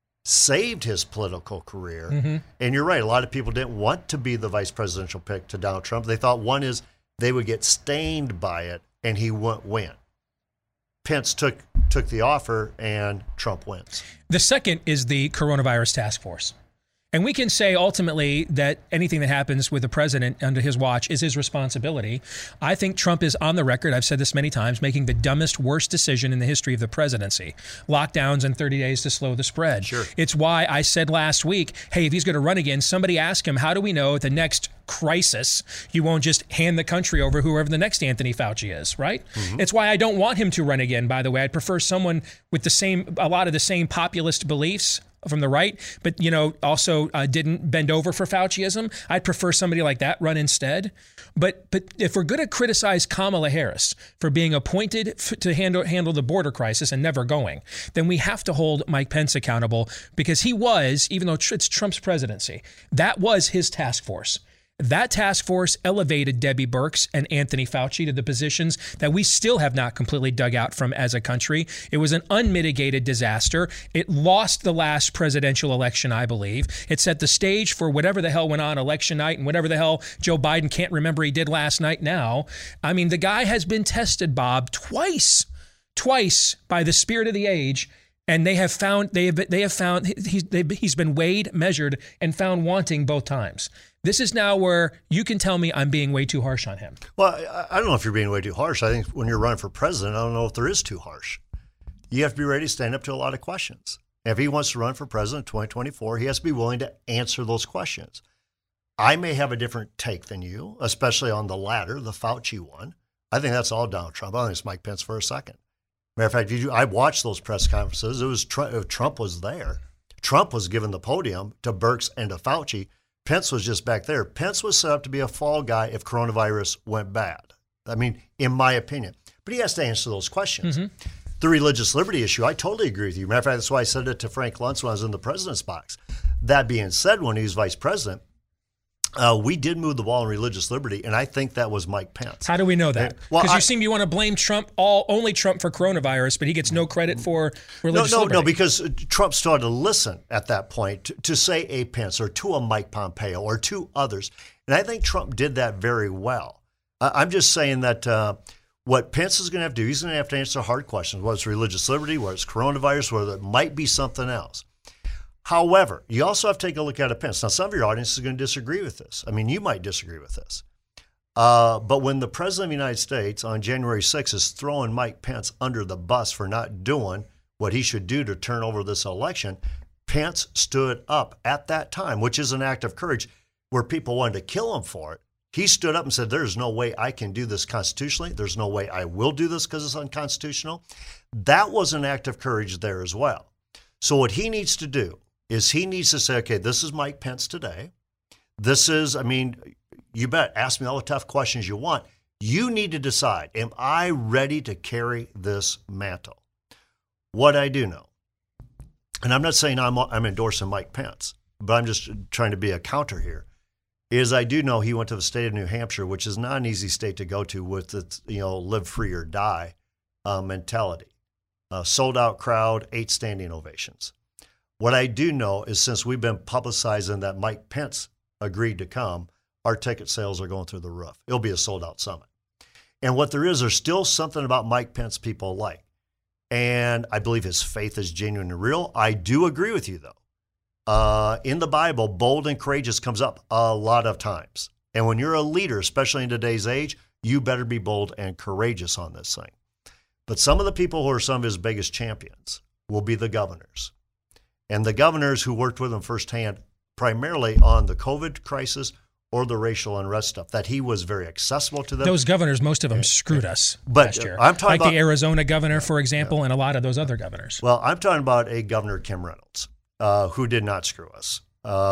saved his political career. And you're right, a lot of people didn't want to be the vice presidential pick to Donald Trump. They thought one is they would get stained by it and he wouldn't win. Pence took the offer and Trump wins. The second is the coronavirus task force. And we can say ultimately that anything that happens with the president under his watch is his responsibility. I think Trump is on the record, I've said this many times, making the dumbest, worst decision in the history of the presidency. Lockdowns and 30 days to slow the spread. Sure. It's why I said last week, hey, if he's going to run again, somebody ask him, how do we know at the next crisis you won't just hand the country over whoever the next Anthony Fauci is, right? It's why I don't want him to run again, by the way. I'd prefer someone with a lot of the same populist beliefs from the right, but also didn't bend over for Fauciism. I'd prefer somebody like that run instead. But if we're going to criticize Kamala Harris for being appointed to handle the border crisis and never going, then we have to hold Mike Pence accountable, because he was, even though it's Trump's presidency, that was his task force. That task force elevated Debbie Birx and Anthony Fauci to the positions that we still have not completely dug out from as a country. It was an unmitigated disaster. It lost the last presidential election, I believe. It set the stage for whatever the hell went on election night and whatever the hell Joe Biden can't remember he did last night now. I mean, the guy has been tested, Bob, twice by the spirit of the age. And he's been weighed, measured, and found wanting both times. This is now where you can tell me I'm being way too harsh on him. Well, I don't know if you're being way too harsh. I think when you're running for president, I don't know if there is too harsh. You have to be ready to stand up to a lot of questions. If he wants to run for president in 2024, he has to be willing to answer those questions. I may have a different take than you, especially on the latter, the Fauci one. I think that's all Donald Trump. I think it's Mike Pence for a second. Matter of fact, I watched those press conferences. It was Trump was there. Trump was given the podium to Birx and to Fauci. Pence was just back there. Pence was set up to be a fall guy if coronavirus went bad. I mean, in my opinion. But he has to answer those questions. The religious liberty issue, I totally agree with you. Matter of fact, that's why I said it to Frank Luntz when I was in the president's box. That being said, when he was vice president, we did move the ball on religious liberty, and I think that was Mike Pence. How do we know that? Because you want to blame Trump, only Trump for coronavirus, but he gets no credit for religious liberty. No, because Trump started to listen at that point to say a Pence or to a Mike Pompeo or to others, and I think Trump did that very well. I'm just saying that what Pence is going to have to do, he's going to have to answer hard questions, whether it's religious liberty, whether it's coronavirus, whether it might be something else. However, you also have to take a look at Pence. Now, some of your audience is going to disagree with this. I mean, you might disagree with this. But when the President of the United States on January 6th is throwing Mike Pence under the bus for not doing what he should do to turn over this election, Pence stood up at that time, which is an act of courage where people wanted to kill him for it. He stood up and said, there's no way I can do this constitutionally. There's no way I will do this because it's unconstitutional. That was an act of courage there as well. So what he needs to do is he needs to say, okay, this is Mike Pence today. This is, you bet, ask me all the tough questions you want. You need to decide, am I ready to carry this mantle? What I do know, and I'm not saying I'm endorsing Mike Pence, but I'm just trying to be a counter here, is I do know he went to the state of New Hampshire, which is not an easy state to go to with its, live free or die mentality. Sold out crowd, 8 standing ovations. What I do know is since we've been publicizing that Mike Pence agreed to come, our ticket sales are going through the roof. It'll be a sold-out summit. And what there's still something about Mike Pence people like. And I believe his faith is genuine and real. I do agree with you, though. In the Bible, bold and courageous comes up a lot of times. And when you're a leader, especially in today's age, you better be bold and courageous on this thing. But some of the people who are some of his biggest champions will be the governors. And the governors who worked with him firsthand, primarily on the COVID crisis or the racial unrest stuff, that he was very accessible to them. Those governors, most of them screwed us But last year. I'm talking like about the Arizona governor, for example, and a lot of those other governors. Well, I'm talking about a Governor, Kim Reynolds, who did not screw us.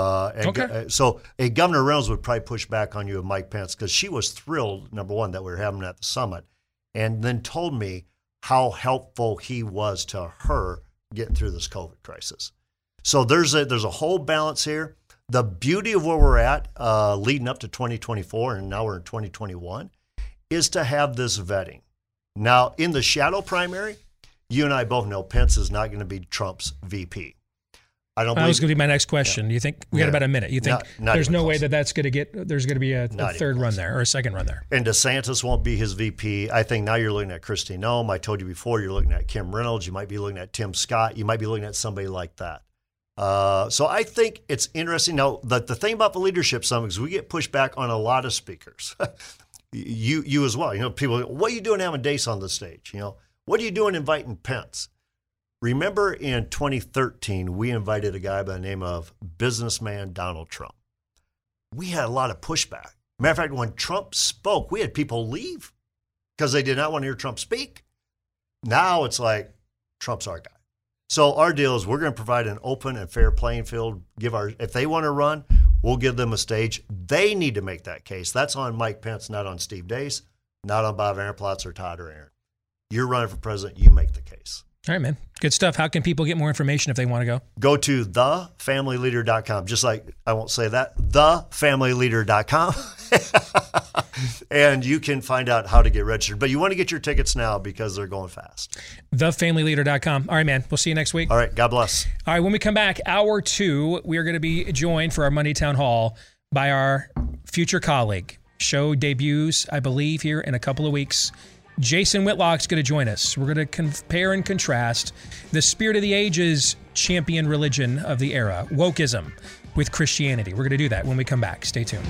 So a Governor Reynolds would probably push back on you with Mike Pence because she was thrilled, number one, that we were having at the summit, and then told me how helpful he was to her getting through this COVID crisis. So there's a whole balance here. The beauty of where we're at leading up to 2024, and now we're in 2021, is to have this vetting. Now, in the shadow primary, you and I both know Pence is not going to be Trump's VP. I don't believe that was going to be my next question. Yeah. Do you think we got about a minute? You think not there's no close. way that's going to get? There's going to be a third run there or a second run there. And DeSantis won't be his VP. I think now you're looking at Kristi Noem. I told you before, you're looking at Kim Reynolds. You might be looking at Tim Scott. You might be looking at somebody like that. So I think it's interesting. Now, the thing about the leadership summit is we get pushed back on a lot of speakers. you as well. You know, people, what are you doing having Deace on the stage? You know, what are you doing inviting Pence? Remember in 2013, we invited a guy by the name of businessman Donald Trump. We had a lot of pushback. Matter of fact, when Trump spoke, we had people leave because they did not want to hear Trump speak. Now it's like, Trump's our guy. So our deal is we're going to provide an open and fair playing field. If they want to run, we'll give them a stage. They need to make that case. That's on Mike Pence, not on Steve Deace, not on Bob Ehrenplatz or Todd or Aaron. You're running for president, you make the case. All right, man. Good stuff. How can people get more information if they want to go? Go to thefamilyleader.com. Just like, I won't say that, thefamilyleader.com. And you can find out how to get registered. But you want to get your tickets now because they're going fast. Thefamilyleader.com. All right, man. We'll see you next week. All right. God bless. All right. When we come back, hour 2, we are going to be joined for our Monday Town Hall by our future colleague. Show debuts, I believe, here in a couple of weeks. Jason Whitlock's going to join us. We're going to compare and contrast the spirit of the ages champion religion of the era, wokeism, with Christianity. We're going to do that when we come back. Stay tuned.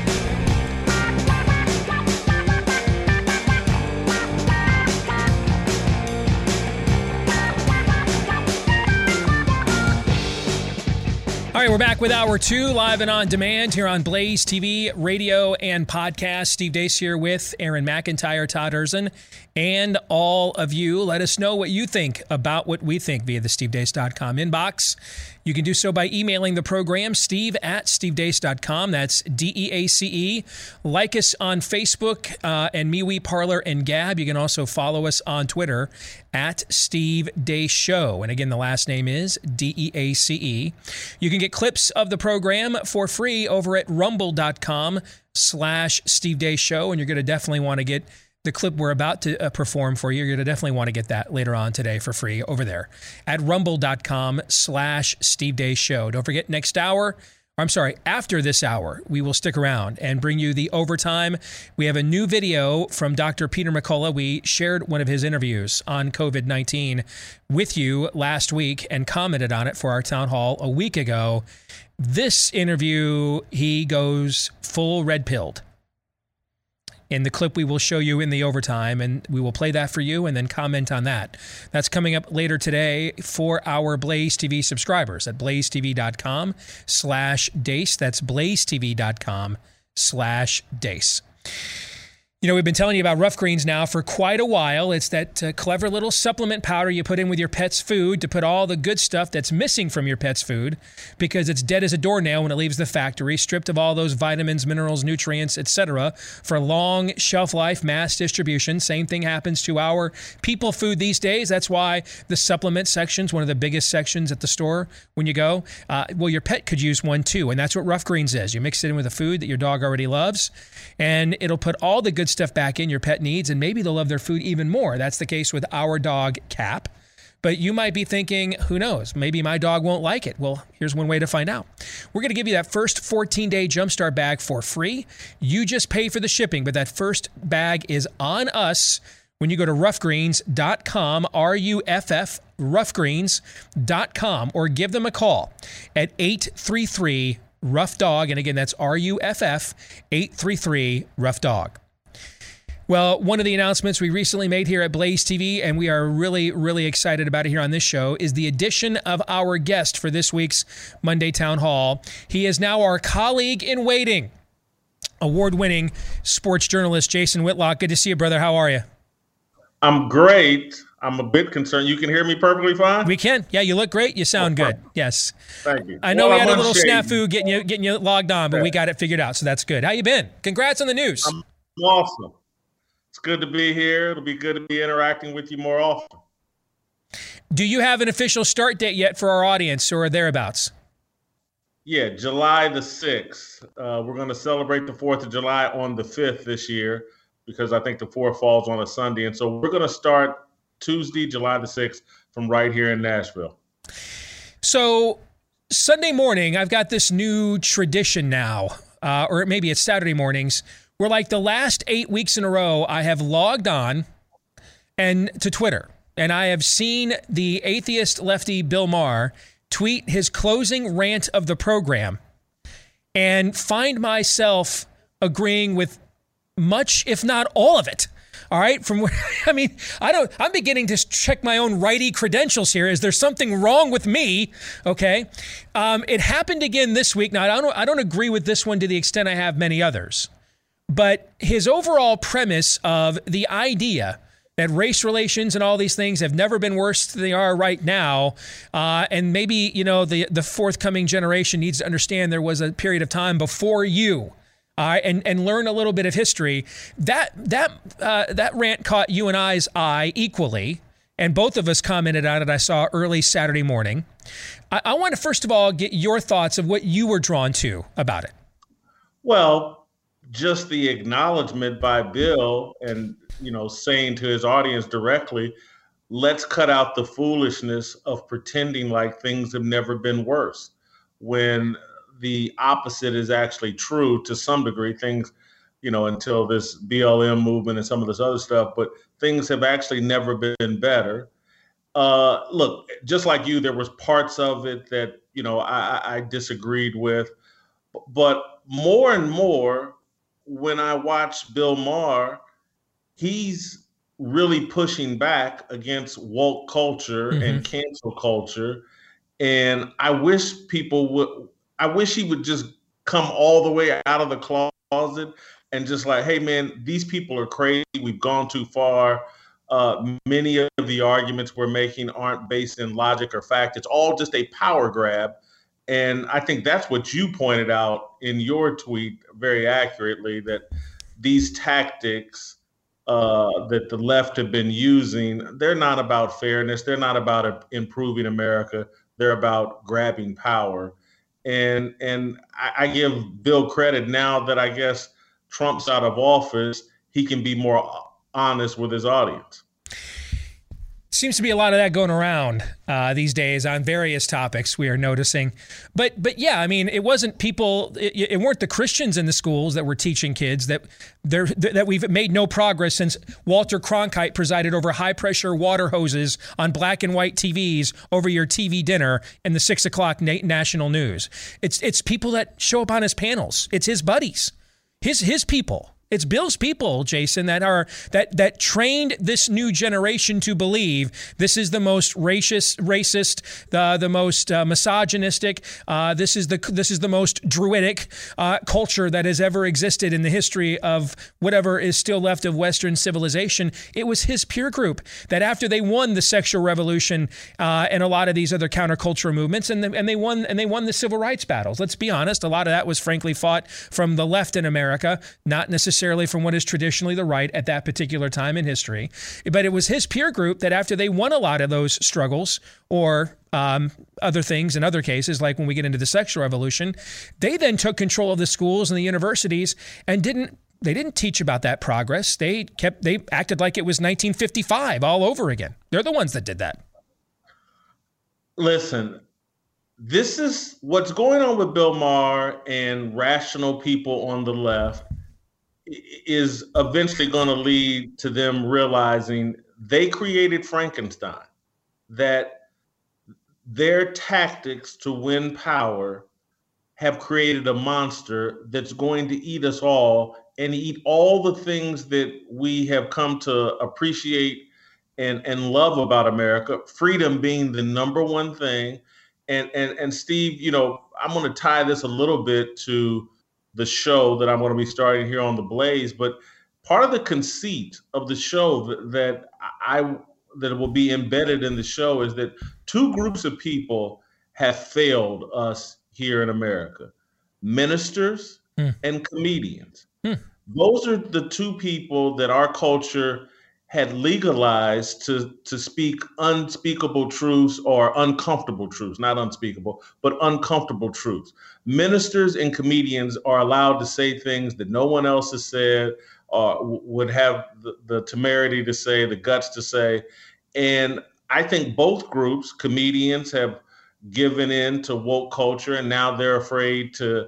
All right, we're back with Hour 2, live and on demand here on Blaze TV, radio, and podcast. Steve Deace here with Aaron McIntyre, Todd Erzin, and all of you. Let us know what you think about what we think via the stevedeace.com inbox. You can do so by emailing the program, steve@stevedeace.com. That's DEACE. Like us on Facebook and MeWe, Parler, and Gab. You can also follow us on Twitter at Steve Deace Show. And again, the last name is DEACE. You can get clips of the program for free over at rumble.com/Steve Deace Show. And you're going to definitely want to get the clip we're about to perform for you. You're going to definitely want to get that later on today for free over there at rumble.com/Steve Deace Show. Don't forget, next hour, after this hour, we will stick around and bring you the overtime. We have a new video from Dr. Peter McCullough. We shared one of his interviews on COVID-19 with you last week and commented on it for our town hall a week ago. This interview, he goes full red-pilled. In the clip we will show you in the overtime, and we will play that for you and then comment on that. That's coming up later today for our Blaze TV subscribers at blazetv.com/Deace. That's blazetv.com/Deace. You know, we've been telling you about Rough Greens now for quite a while. It's that clever little supplement powder you put in with your pet's food to put all the good stuff that's missing from your pet's food because it's dead as a doornail when it leaves the factory, stripped of all those vitamins, minerals, nutrients, etc. for long shelf life, mass distribution. Same thing happens to our people food these days. That's why the supplement section is one of the biggest sections at the store when you go. Well, your pet could use one too, and that's what Rough Greens is. You mix it in with a food that your dog already loves, and it'll put all the good stuff back in your pet needs, and maybe they'll love their food even more. That's the case with our dog Cap. But you might be thinking, who knows, maybe my dog won't like it. Well, here's one way to find out. We're going to give you that first 14-day Jumpstart bag for free. You just pay for the shipping, but that first bag is on us when you go to roughgreens.com, R-U-F-F, roughgreens.com, or give them a call at 833-ROUGH-DOG. And again, that's R-U-F-F, 833-ROUGH-DOG. Well, one of the announcements we recently made here at Blaze TV, and we are really, really excited about it here on this show, is the addition of our guest for this week's Monday Town Hall. He is now our colleague in waiting, award-winning sports journalist Jason Whitlock. Good to see you, brother. How are you? I'm great. I'm a bit concerned. You can hear me perfectly fine? We can. Yeah, you look great. You sound good. Yes. Thank you. I know we had a little snafu getting you logged on, but we got it figured out, so that's good. How you been? Congrats on the news. I'm awesome. It's good to be here. It'll be good to be interacting with you more often. Do you have an official start date yet for our audience or thereabouts? Yeah, July the 6th. We're going to celebrate the 4th of July on the 5th this year because I think the 4th falls on a Sunday. And so we're going to start Tuesday, July the 6th from right here in Nashville. So Sunday morning, I've got this new tradition now, or maybe it's Saturday mornings, where like the last 8 weeks in a row, I have logged on and to Twitter, and I have seen the atheist lefty Bill Maher tweet his closing rant of the program and find myself agreeing with much, if not all of it. All right. From where, I mean, I'm beginning to check my own righty credentials here. Is there something wrong with me? Okay. It happened again this week. Now, I don't agree with this one to the extent I have many others. But his overall premise of the idea that race relations and all these things have never been worse than they are right now, and maybe, the forthcoming generation needs to understand there was a period of time before you, and learn a little bit of history. That rant caught you and I's eye equally, and both of us commented on it. I saw early Saturday morning. I want to first of all get your thoughts of what you were drawn to about it. Well, just the acknowledgement by Bill and, saying to his audience directly, let's cut out the foolishness of pretending like things have never been worse when the opposite is actually true to some degree. Things, until this BLM movement and some of this other stuff, but things have actually never been better. Look, just like you, there was parts of it that, I disagreed with, but more and more, when I watch Bill Maher, he's really pushing back against woke culture and cancel culture. And I wish he would just come all the way out of the closet and just like, hey man, these people are crazy. We've gone too far. Many of the arguments we're making aren't based in logic or fact. It's all just a power grab. And I think that's what you pointed out in your tweet very accurately, that these tactics that the left have been using, they're not about fairness. They're not about improving America. They're about grabbing power. And I give Bill credit now that I guess Trump's out of office, he can be more honest with his audience. Seems to be a lot of that going around these days on various topics we are noticing. But yeah, I mean, it wasn't people, it weren't the Christians in the schools that were teaching kids that we've made no progress since Walter Cronkite presided over high pressure water hoses on black and white TVs over your TV dinner in the 6 o'clock national news. It's people that show up on his panels. It's his buddies, his people. It's Bill's people, Jason, that trained this new generation to believe this is the most racist, the most misogynistic. This is the most druidic culture that has ever existed in the history of whatever is still left of Western civilization. It was his peer group that, after they won the sexual revolution and a lot of these other counterculture movements, and they won the civil rights battles. Let's be honest, a lot of that was frankly fought from the left in America, not necessarily from what is traditionally the right at that particular time in history. But it was his peer group that, after they won a lot of those struggles, or other things in other cases, like when we get into the sexual revolution, they then took control of the schools and the universities and they didn't teach about that progress. They acted like it was 1955 all over again. They're the ones that did that. Listen, this is what's going on with Bill Maher and rational people on the left is eventually going to lead to them realizing they created Frankenstein, that their tactics to win power have created a monster that's going to eat us all and eat all the things that we have come to appreciate and love about America, freedom being the number one thing. And Steve, you know, I'm going to tie this a little bit to the show that I'm going to be starting here on The Blaze, but part of the conceit of the show that will be embedded in the show is that two groups of people have failed us here in America: ministers and comedians. Those are the two people that our culture had legalized to speak unspeakable truths or uncomfortable truths, not unspeakable, but uncomfortable truths. Ministers and comedians are allowed to say things that no one else has said or would have the temerity to say, the guts to say. And I think both groups, comedians have given in to woke culture, and now they're afraid to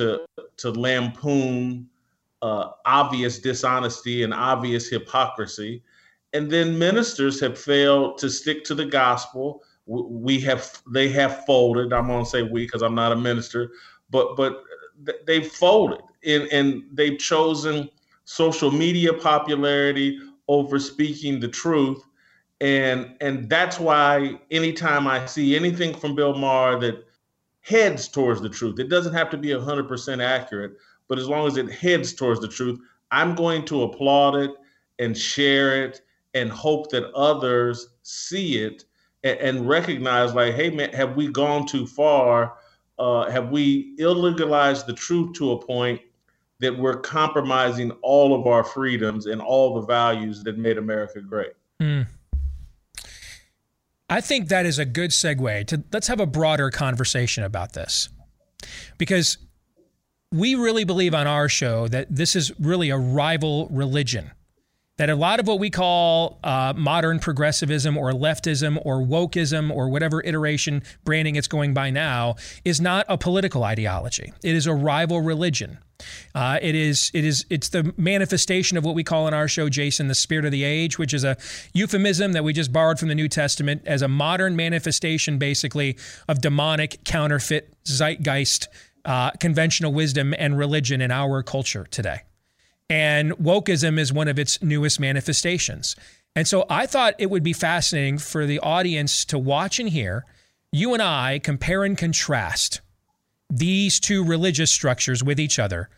lampoon obvious dishonesty and obvious hypocrisy. And then ministers have failed to stick to the gospel. They have folded. I'm going to say we because I'm not a minister, but they've folded and they've chosen social media popularity over speaking the truth. And that's why anytime I see anything from Bill Maher that heads towards the truth, it doesn't have to be 100% accurate, but as long as it heads towards the truth, I'm going to applaud it and share it and hope that others see it and recognize, like, hey, man, have we gone too far? Have we illegalized the truth to a point that we're compromising all of our freedoms and all the values that made America great? I think that is a good segue to let's have a broader conversation about this, because we really believe on our show that this is really a rival religion, that a lot of what we call modern progressivism or leftism or wokeism or whatever iteration branding it's going by now is not a political ideology. It is a rival religion. It's the manifestation of what we call in our show, Jason, the spirit of the age, which is a euphemism that we just borrowed from the New Testament as a modern manifestation, basically, of demonic, counterfeit, zeitgeist, conventional wisdom and religion in our culture today. And wokeism is one of its newest manifestations. And so I thought it would be fascinating for the audience to watch and hear you and I compare and contrast these two religious structures with each other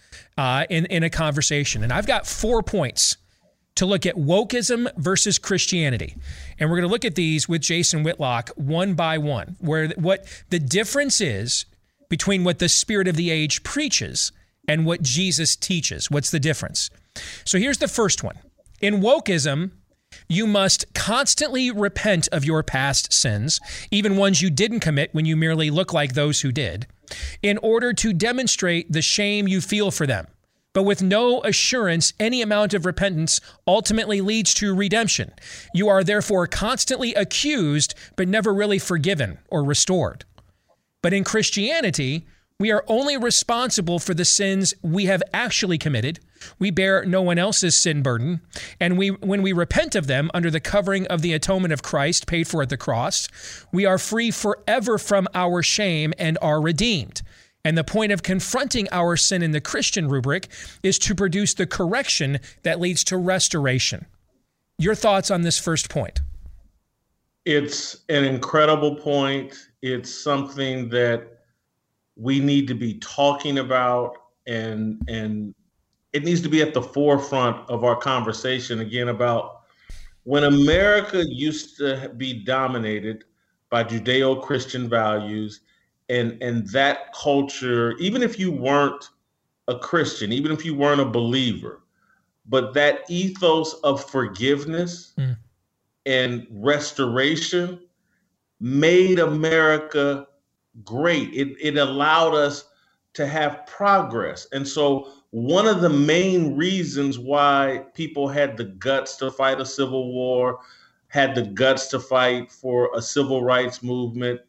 in a conversation. And I've got 4 points to look at wokeism versus Christianity. And we're going to look at these with Jason Whitlock one by one, where what the difference is between what the spirit of the age preaches and what Jesus teaches. What's the difference? So here's the first one. In wokeism, you must constantly repent of your past sins, even ones you didn't commit when you merely look like those who did, in order to demonstrate the shame you feel for them. But with no assurance, any amount of repentance ultimately leads to redemption. You are therefore constantly accused, but never really forgiven or restored. But in Christianity, we are only responsible for the sins we have actually committed. We bear no one else's sin burden. And when we repent of them under the covering of the atonement of Christ paid for at the cross, we are free forever from our shame and are redeemed. And the point of confronting our sin in the Christian rubric is to produce the correction that leads to restoration. Your thoughts on this first point? It's an incredible point. It's something that we need to be talking about, and it needs to be at the forefront of our conversation again about when America used to be dominated by Judeo-Christian values, and that culture, even if you weren't a Christian, even if you weren't a believer, but that ethos of forgiveness and restoration made America great. It allowed us to have progress. And so one of the main reasons why people had the guts to fight a civil war, had the guts to fight for a civil rights movement,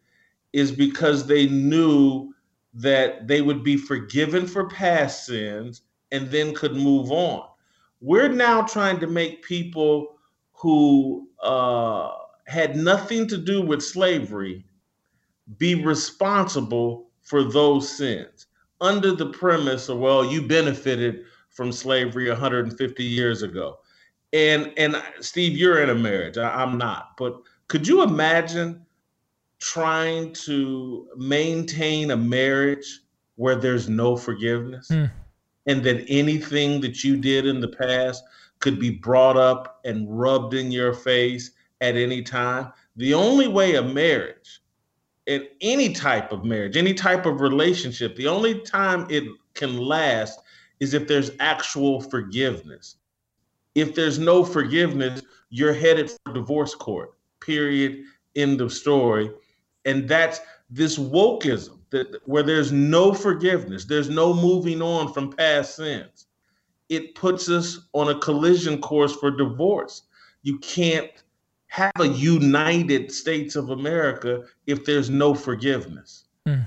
is because they knew that they would be forgiven for past sins and then could move on. We're now trying to make people who had nothing to do with slavery be responsible for those sins under the premise of, well, you benefited from slavery 150 years ago. And Steve, you're in a marriage. I'm not. But could you imagine trying to maintain a marriage where there's no forgiveness and that anything that you did in the past could be brought up and rubbed in your face at any time? The only way a marriage, in any type of marriage, any type of relationship, the only time it can last is if there's actual forgiveness. If there's no forgiveness, you're headed for divorce court, period, end of story. And that's this wokeism, that where there's no forgiveness, there's no moving on from past sins. It puts us on a collision course for divorce. You can't have a United States of America if there's no forgiveness.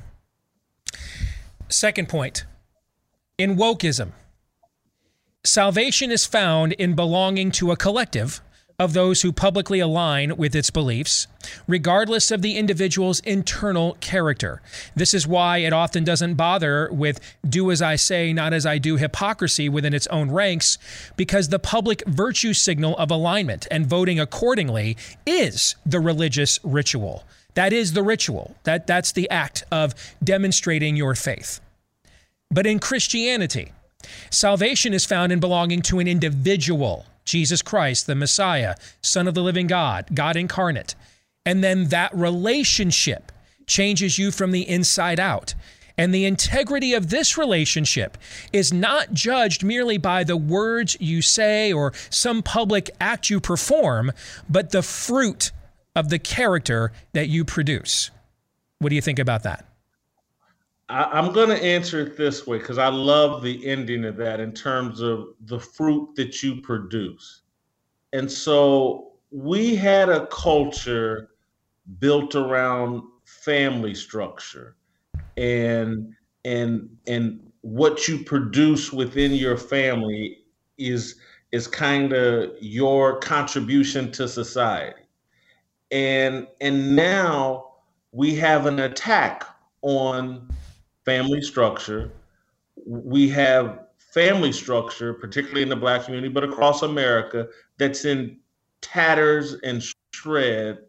Second point, in wokeism, salvation is found in belonging to a collective of those who publicly align with its beliefs, regardless of the individual's internal character. This is why it often doesn't bother with do as I say, not as I do hypocrisy within its own ranks, because the public virtue signal of alignment and voting accordingly is the religious ritual. That is the ritual. That's the act of demonstrating your faith. But in Christianity, salvation is found in belonging to an individual, Jesus Christ, the Messiah, Son of the living God, God incarnate. And then that relationship changes you from the inside out. And the integrity of this relationship is not judged merely by the words you say or some public act you perform, but the fruit of the character that you produce. What do you think about that? I'm going to answer it this way because I love the ending of that in terms of the fruit that you produce. And so we had a culture built around family structure and what you produce within your family is kind of your contribution to society. And now we have an attack on family structure. We have family structure, particularly in the Black community, but across America, that's in tatters and shredded.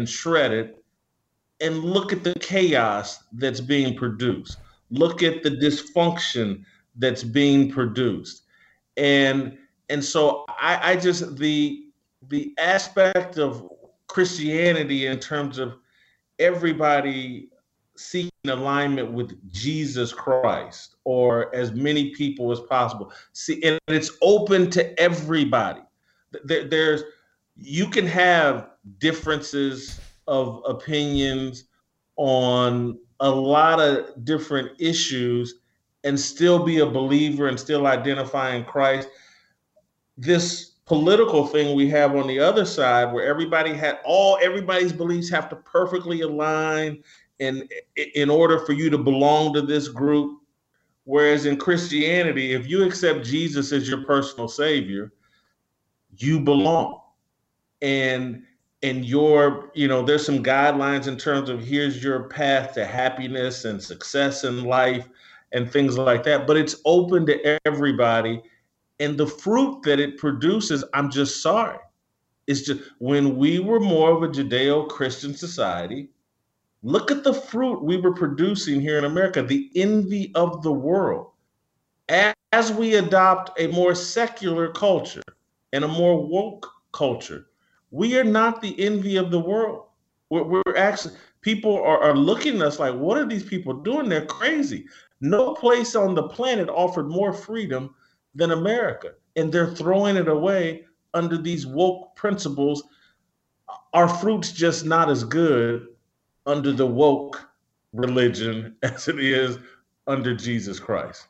And look at the chaos that's being produced. Look at the dysfunction that's being produced. And so I just, the aspect of Christianity in terms of everybody seeking alignment with Jesus Christ or as many people as possible. See, and it's open to everybody. You can have differences of opinions on a lot of different issues and still be a believer and still identify in Christ. This political thing we have on the other side where everybody's beliefs have to perfectly align and in order for you to belong to this group. Whereas in Christianity, if you accept Jesus as your personal savior, you belong. And there's some guidelines in terms of here's your path to happiness and success in life and things like that. But it's open to everybody. And the fruit that it produces, I'm just sorry. It's just when we were more of a Judeo-Christian society, look at the fruit we were producing here in America, the envy of the world. As we adopt a more secular culture and a more woke culture, we are not the envy of the world. We're actually, people are looking at us like, what are these people doing? They're crazy. No place on the planet offered more freedom than America. And they're throwing it away under these woke principles. Our fruit's just not as good under the woke religion as it is under Jesus Christ.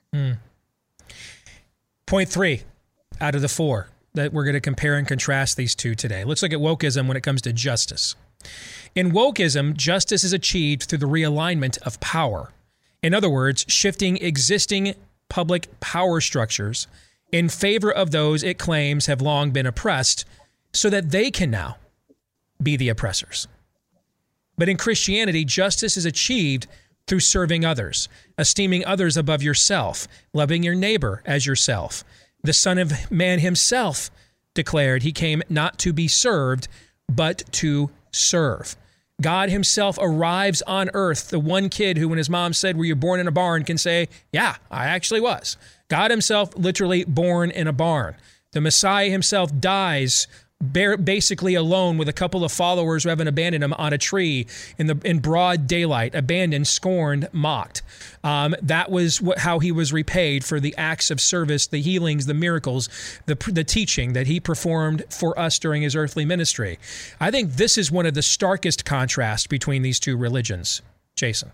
Point 3 out of the 4 that we're going to compare and contrast these two today. Let's look at wokeism when it comes to justice. In wokeism, justice is achieved through the realignment of power. In other words, shifting existing public power structures in favor of those it claims have long been oppressed so that they can now be the oppressors. But in Christianity, justice is achieved through serving others, esteeming others above yourself, loving your neighbor as yourself. The Son of Man himself declared he came not to be served, but to serve. God himself arrives on earth. The one kid who, when his mom said, "Were you born in a barn?" can say, "Yeah, I actually was." God himself literally born in a barn. The Messiah himself dies basically alone with a couple of followers who haven't abandoned him on a tree in broad daylight, abandoned, scorned, mocked. That was how he was repaid for the acts of service, the healings, the miracles, the teaching that he performed for us during his earthly ministry. I think this is one of the starkest contrasts between these two religions. Jason.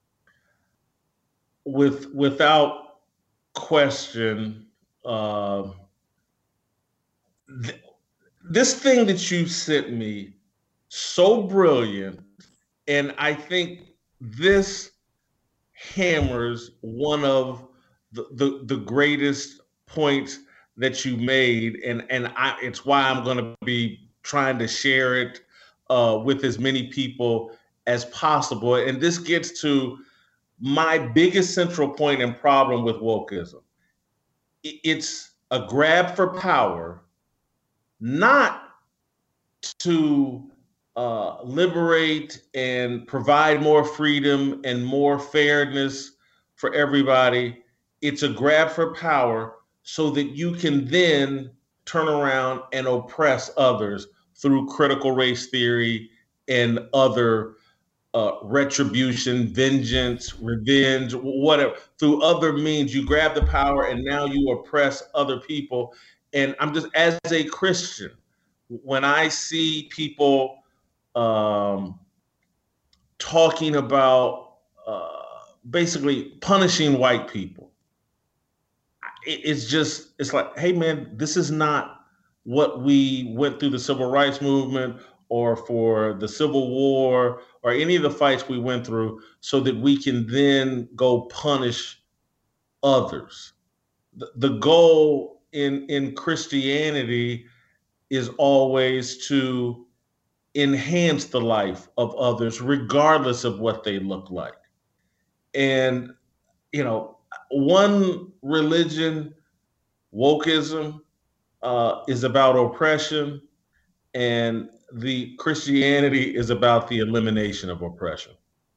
Without question, this thing that you sent me, so brilliant, and I think this hammers one of the greatest points that you made, and it's why I'm going to be trying to share it with as many people as possible. And this gets to my biggest central point and problem with wokeism. It's a grab for power, not to liberate and provide more freedom and more fairness for everybody. It's a grab for power so that you can then turn around and oppress others through critical race theory and other retribution, vengeance, revenge, whatever. Through other means, you grab the power and now you oppress other people. And I'm just, as a Christian, when I see people talking about basically punishing white people, it's like, hey man, this is not what we went through the civil rights movement or for the Civil War or any of the fights we went through so that we can then go punish others. The goal in Christianity is always to enhance the life of others, regardless of what they look like. And, you know, one religion, wokeism, is about oppression, and the Christianity is about the elimination of oppression.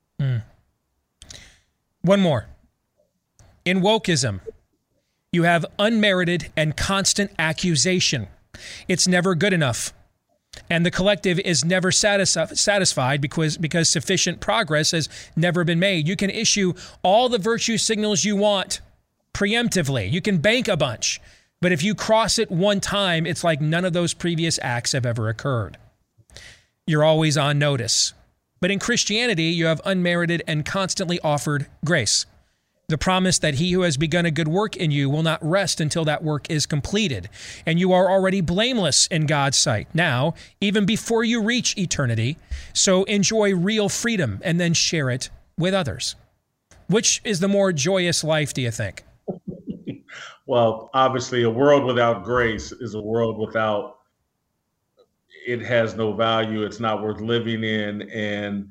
One more. In wokeism, you have unmerited and constant accusation. It's never good enough. And the collective is never satisfied because sufficient progress has never been made. You can issue all the virtue signals you want preemptively. You can bank a bunch. But if you cross it one time, it's like none of those previous acts have ever occurred. You're always on notice. But in Christianity, you have unmerited and constantly offered grace. The promise that he who has begun a good work in you will not rest until that work is completed. And you are already blameless in God's sight now, even before you reach eternity. So enjoy real freedom and then share it with others. Which is the more joyous life, do you think? Well, obviously, a world without grace is a world without, it has no value. It's not worth living in. And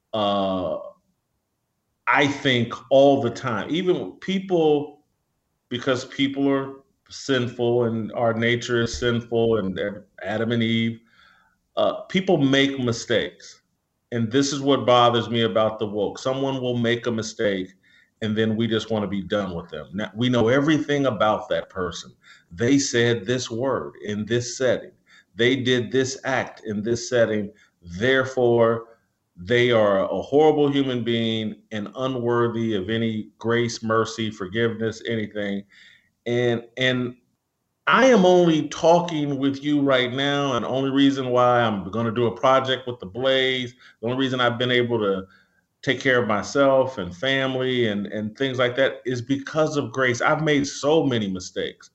I think all the time, even people, because people are sinful and our nature is sinful, and Adam and Eve, people make mistakes. And this is what bothers me about the woke. Someone will make a mistake and then we just want to be done with them. Now, we know everything about that person. They said this word in this setting. They did this act in this setting. Therefore, they are a horrible human being and unworthy of any grace, mercy, forgiveness, anything. And I am only talking with you right now, and the only reason why I'm going to do a project with the Blaze, the only reason I've been able to take care of myself and family and things like that is because of grace. I've made so many mistakes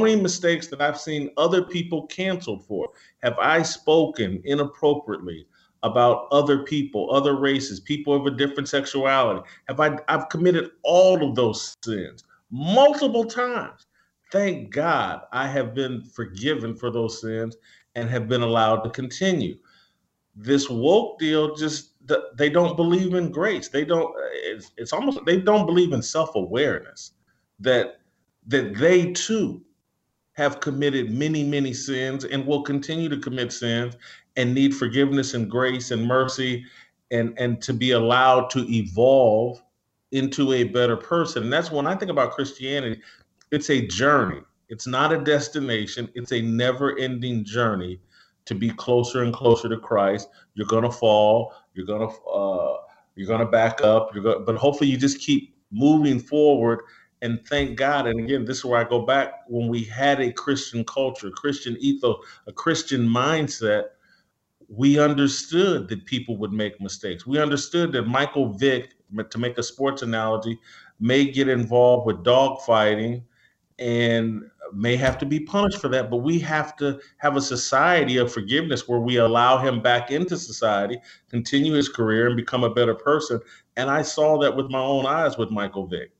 that I've seen other people canceled for. Have I spoken inappropriately about other people, other races, people of a different sexuality? I've committed all of those sins multiple times. Thank God I have been forgiven for those sins and have been allowed to continue. This woke deal, they don't believe in grace. It's almost, they don't believe in self-awareness that they too have committed many, many sins and will continue to commit sins and need forgiveness and grace and mercy and to be allowed to evolve into a better person. And that's when I think about Christianity, it's a journey. It's not a destination. It's a never-ending journey to be closer and closer to Christ. You're going to fall. You're going to back up. But hopefully you just keep moving forward. And thank God. And again, this is where I go back. When we had a Christian culture, Christian ethos, a Christian mindset, we understood that people would make mistakes. We understood that Michael Vick, to make a sports analogy, may get involved with dog fighting and may have to be punished for that. But we have to have a society of forgiveness where we allow him back into society, continue his career, and become a better person. And I saw that with my own eyes with Michael Vick.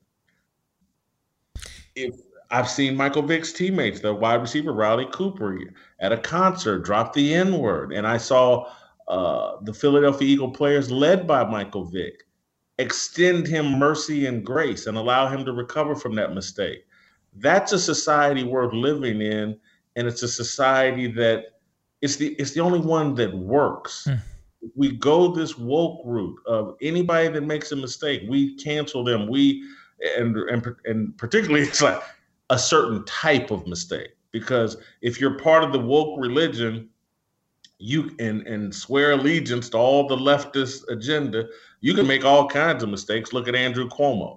I've seen Michael Vick's teammates, the wide receiver Riley Cooper, at a concert drop the N-word. And I saw the Philadelphia Eagle players led by Michael Vick extend him mercy and grace and allow him to recover from that mistake. That's a society worth living in, and it's a society that it's the only one that works. We go this woke route of anybody that makes a mistake, we cancel them. And particularly it's like a certain type of mistake, because if you're part of the woke religion, you and swear allegiance to all the leftist agenda, you can make all kinds of mistakes. Look at Andrew Cuomo,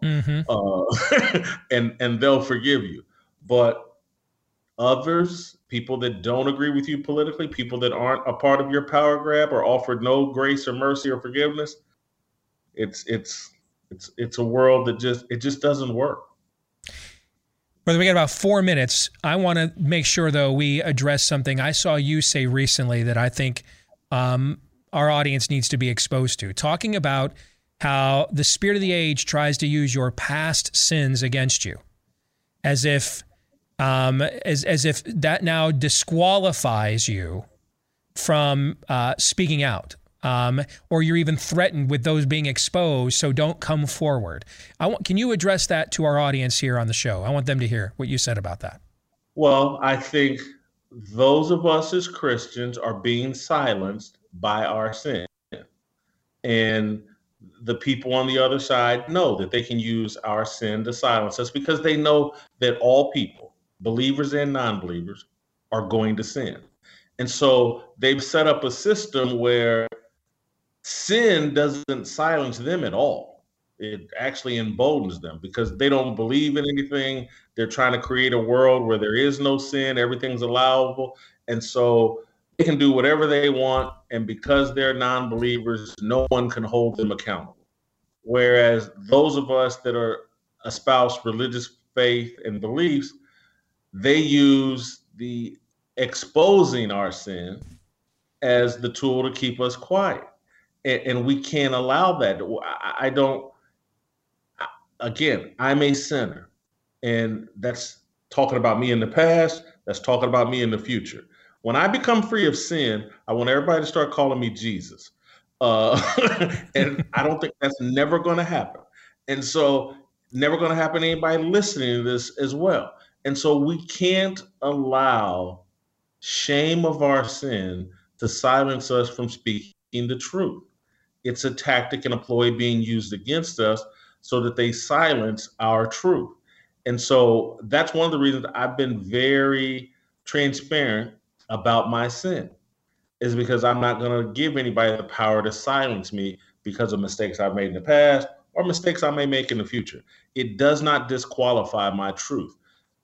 and they'll forgive you. But others, people that don't agree with you politically, people that aren't a part of your power grab or offered no grace or mercy or forgiveness, it's a world that just doesn't work. Brother, we got about 4 minutes. I want to make sure, though, we address something I saw you say recently that I think our audience needs to be exposed to. Talking about how the spirit of the age tries to use your past sins against you, as if that now disqualifies you from speaking out. Or you're even threatened with those being exposed, so don't come forward. Can you address that to our audience here on the show? I want them to hear what you said about that. Well, I think those of us as Christians are being silenced by our sin. And the people on the other side know that they can use our sin to silence us because they know that all people, believers and non-believers, are going to sin. And so they've set up a system where sin doesn't silence them at all. It actually emboldens them because they don't believe in anything. They're trying to create a world where there is no sin, everything's allowable. And so they can do whatever they want. And because they're non-believers, no one can hold them accountable. Whereas those of us that are espouse religious faith and beliefs, they use the exposing our sin as the tool to keep us quiet. And we can't allow that. I'm a sinner. And that's talking about me in the past. That's talking about me in the future. When I become free of sin, I want everybody to start calling me Jesus. And I don't think that's never going to happen. And so never going to happen to anybody listening to this as well. And so we can't allow shame of our sin to silence us from speaking the truth. It's a tactic and a ploy being used against us so that they silence our truth. And so that's one of the reasons I've been very transparent about my sin, is because I'm not going to give anybody the power to silence me because of mistakes I've made in the past or mistakes I may make in the future. It does not disqualify my truth.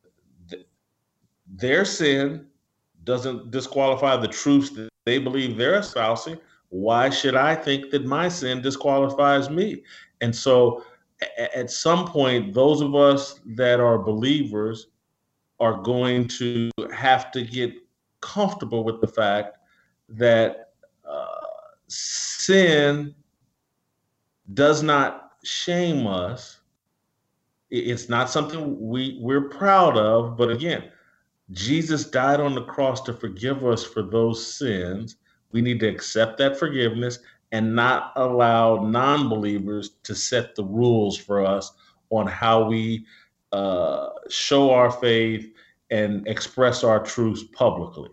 Their sin doesn't disqualify the truths that they believe they're espousing. Why should I think that my sin disqualifies me? And so at some point, those of us that are believers are going to have to get comfortable with the fact that sin does not shame us. It's not something we're proud of, but again, Jesus died on the cross to forgive us for those sins. We need to accept that forgiveness and not allow non-believers to set the rules for us on how we show our faith and express our truths publicly.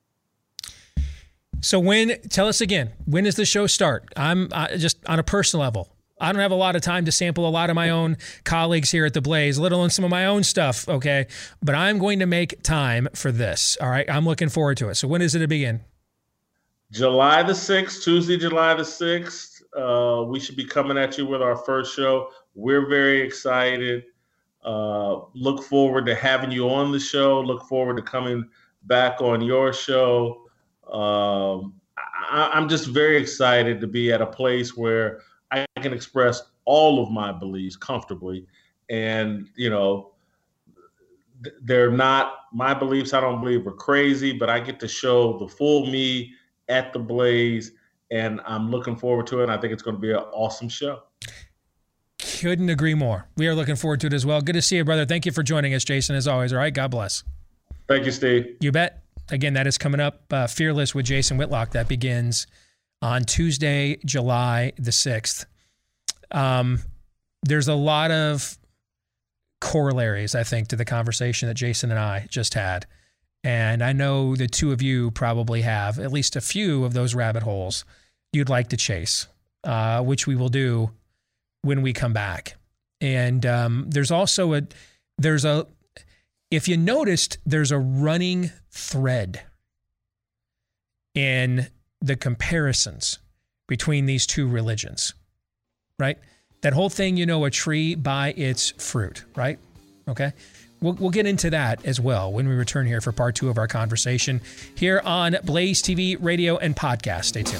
So tell us again, when does the show start? I'm just on a personal level. I don't have a lot of time to sample a lot of my own colleagues here at The Blaze, let alone some of my own stuff, okay? But I'm going to make time for this, all right? I'm looking forward to it. So when is it to begin? July the 6th, Tuesday, July the 6th. We should be coming at you with our first show. We're very excited. Look forward to having you on the show. Look forward to coming back on your show. I'm just very excited to be at a place where I can express all of my beliefs comfortably. And, you know, they're not, my beliefs I don't believe are crazy, but I get to show the full me at The Blaze, and I'm looking forward to it. And I think it's going to be an awesome show. Couldn't agree more. We are looking forward to it as well. Good to see you, brother. Thank you for joining us, Jason, as always. All right, God bless. Thank you, Steve. You bet. Again, that is coming up, Fearless with Jason Whitlock. That begins on Tuesday, July the 6th. There's a lot of corollaries, I think, to the conversation that Jason and I just had. And I know the two of you probably have at least a few of those rabbit holes you'd like to chase, which we will do when we come back. And there's also if you noticed, there's a running thread in the comparisons between these two religions, right? That whole thing, you know, a tree by its fruit, right? Okay. We'll get into that as well when we return here for part 2 of our conversation here on Blaze TV, radio, and podcast. Stay tuned.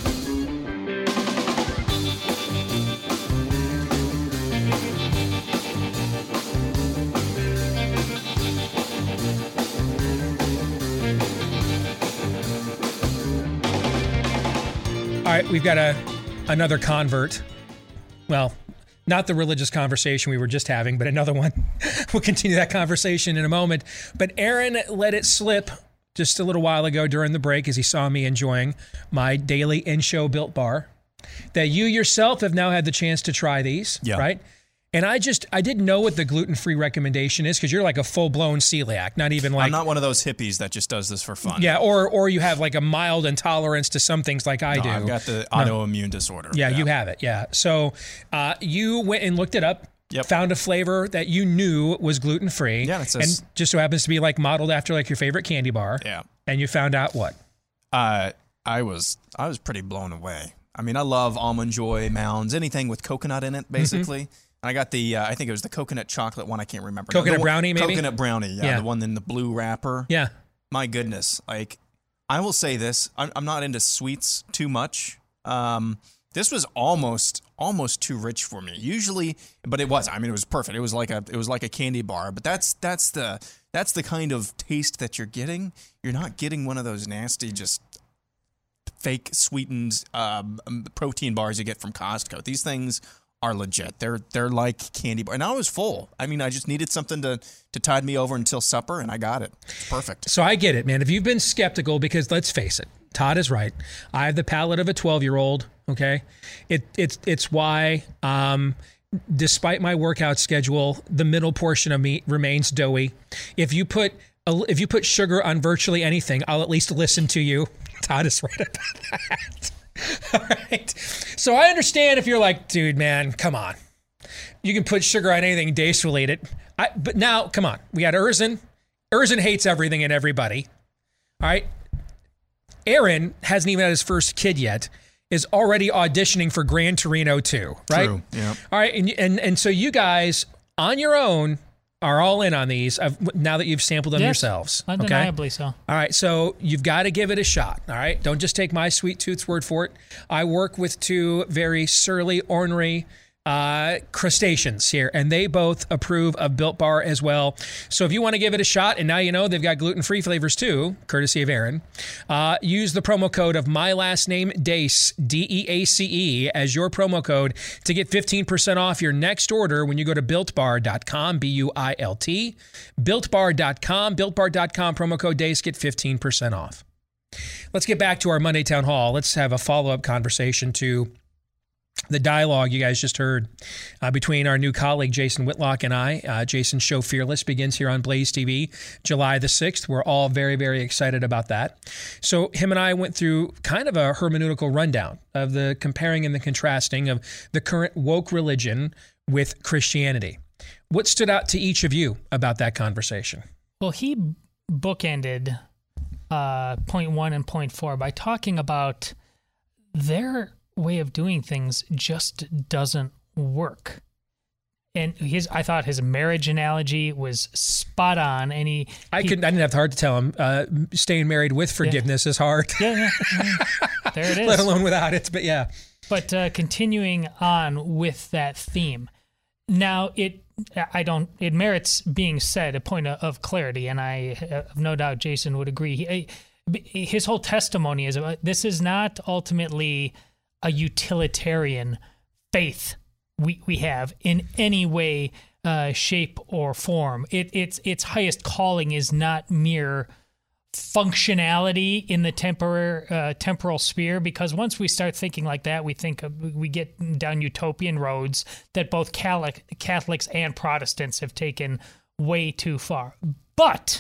All right, we've got another convert. Well, not the religious conversation we were just having, but another one. We'll continue that conversation in a moment. But Aaron let it slip just a little while ago during the break as he saw me enjoying my daily in-show Built Bar, that you yourself have now had the chance to try these, right? And I didn't know what the gluten-free recommendation is because you're like a full-blown celiac, not even like... I'm not one of those hippies that just does this for fun. Yeah, or you have like a mild intolerance to some things like I do. I've got the autoimmune disorder. Yeah, you have it, yeah. So you went and looked it up, found a flavor that you knew was gluten-free, it says, and just so happens to be like modeled after like your favorite candy bar. Yeah. And you found out what? I was pretty blown away. I mean, I love Almond Joy, Mounds, anything with coconut in it, basically. Mm-hmm. I got the, I think it was the coconut chocolate one. I can't remember. Coconut brownie, maybe? Coconut brownie, yeah. The one in the blue wrapper. Yeah. My goodness. Like, I will say this. I'm not into sweets too much. This was almost too rich for me. Usually, but it was. I mean, it was perfect. It was like a candy bar. But that's the kind of taste that you're getting. You're not getting one of those nasty, just fake sweetened protein bars you get from Costco. These things are legit. They're like candy bar. And I was full. I mean, I just needed something to tide me over until supper, and I got it. It's perfect. So I get it, man. If you've been skeptical, because let's face it, Todd is right. I have the palate of a 12-year-old, okay? It's why, despite my workout schedule, the middle portion of me remains doughy. If you put sugar on virtually anything, I'll at least listen to you. Todd is right about that. All right. So I understand if you're like, dude, man, come on. You can put sugar on anything dates related. But now, come on. We got Erzin. Erzin hates everything and everybody. All right. Aaron hasn't even had his first kid yet, is already auditioning for Gran Torino 2, right? True. Yeah. All right. And so you guys on your own are all in on these now that you've sampled them yourselves. Undeniably so. All right, so you've got to give it a shot, all right? Don't just take my sweet tooth's word for it. I work with two very surly, ornery, crustaceans here, and they both approve of Built Bar as well. So if you want to give it a shot, and now you know they've got gluten-free flavors too, courtesy of Aaron, use the promo code of my last name, Deace, D-E-A-C-E, as your promo code to get 15% off your next order when you go to BuiltBar.com, B-U-I-L-T, BuiltBar.com, BuiltBar.com, promo code Deace, get 15% off. Let's get back to our Monday Town Hall. Let's have a follow-up conversation to the dialogue you guys just heard between our new colleague, Jason Whitlock, and I. Jason's show Fearless begins here on Blaze TV July the 6th. We're all very, very excited about that. So him and I went through kind of a hermeneutical rundown of the comparing and the contrasting of the current woke religion with Christianity. What stood out to each of you about that conversation? Well, he bookended point 1 and point 4 by talking about their way of doing things just doesn't work. And I thought his marriage analogy was spot on. And I didn't have the heart to tell him staying married with forgiveness is hard. Yeah. There it is. Let alone without it, but yeah. But continuing on with that theme. Now, it merits being said, a point of clarity, and I have no doubt Jason would agree. His whole testimony is about this is not ultimately a utilitarian faith we have in any way, shape, or form. Its highest calling is not mere functionality in the temporal sphere, because once we start thinking like that, we get down utopian roads that both Catholics and Protestants have taken way too far. But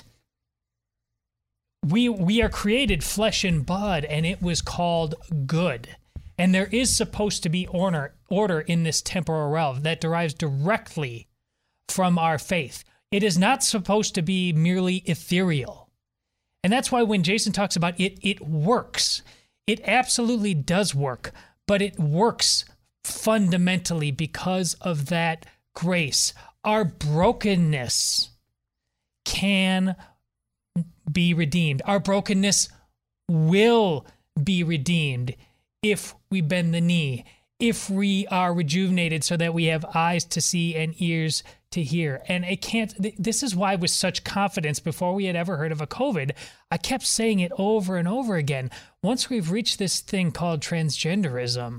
we are created flesh and blood, and it was called good. And there is supposed to be order in this temporal realm that derives directly from our faith. It is not supposed to be merely ethereal. And that's why when Jason talks about it works. It absolutely does work, but it works fundamentally because of that grace. Our brokenness can be redeemed. Our brokenness will be redeemed if we bend the knee, if we are rejuvenated so that we have eyes to see and ears to hear. And this is why with such confidence, before we had ever heard of a COVID, I kept saying it over and over again. Once we've reached this thing called transgenderism,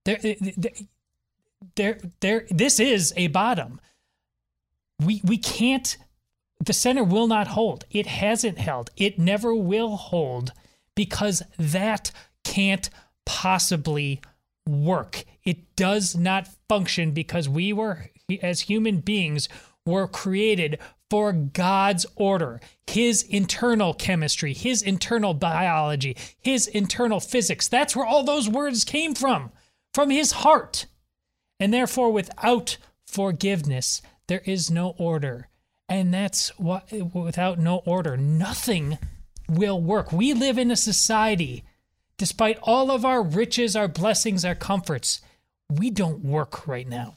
this is a bottom. We can't, the center will not hold. It hasn't held. It never will hold, because that can't possibly work. It does not function, because we were, as human beings, were created for God's order, his internal chemistry, his internal biology, his internal physics. That's where all those words came from his heart. And therefore, without forgiveness, there is no order. And that's what, without no order, nothing will work. We live in a society, despite all of our riches, our blessings, our comforts, we don't work right now.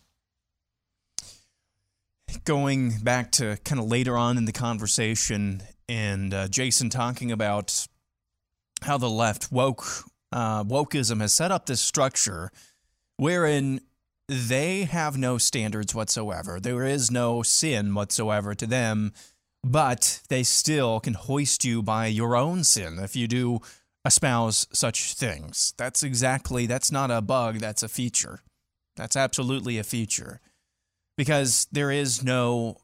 Going back to kind of later on in the conversation, and Jason talking about how the left wokeism has set up this structure wherein they have no standards whatsoever. There is no sin whatsoever to them, but they still can hoist you by your own sin if you do espouse such things. That's not a bug, that's a feature. That's absolutely a feature. Because there is no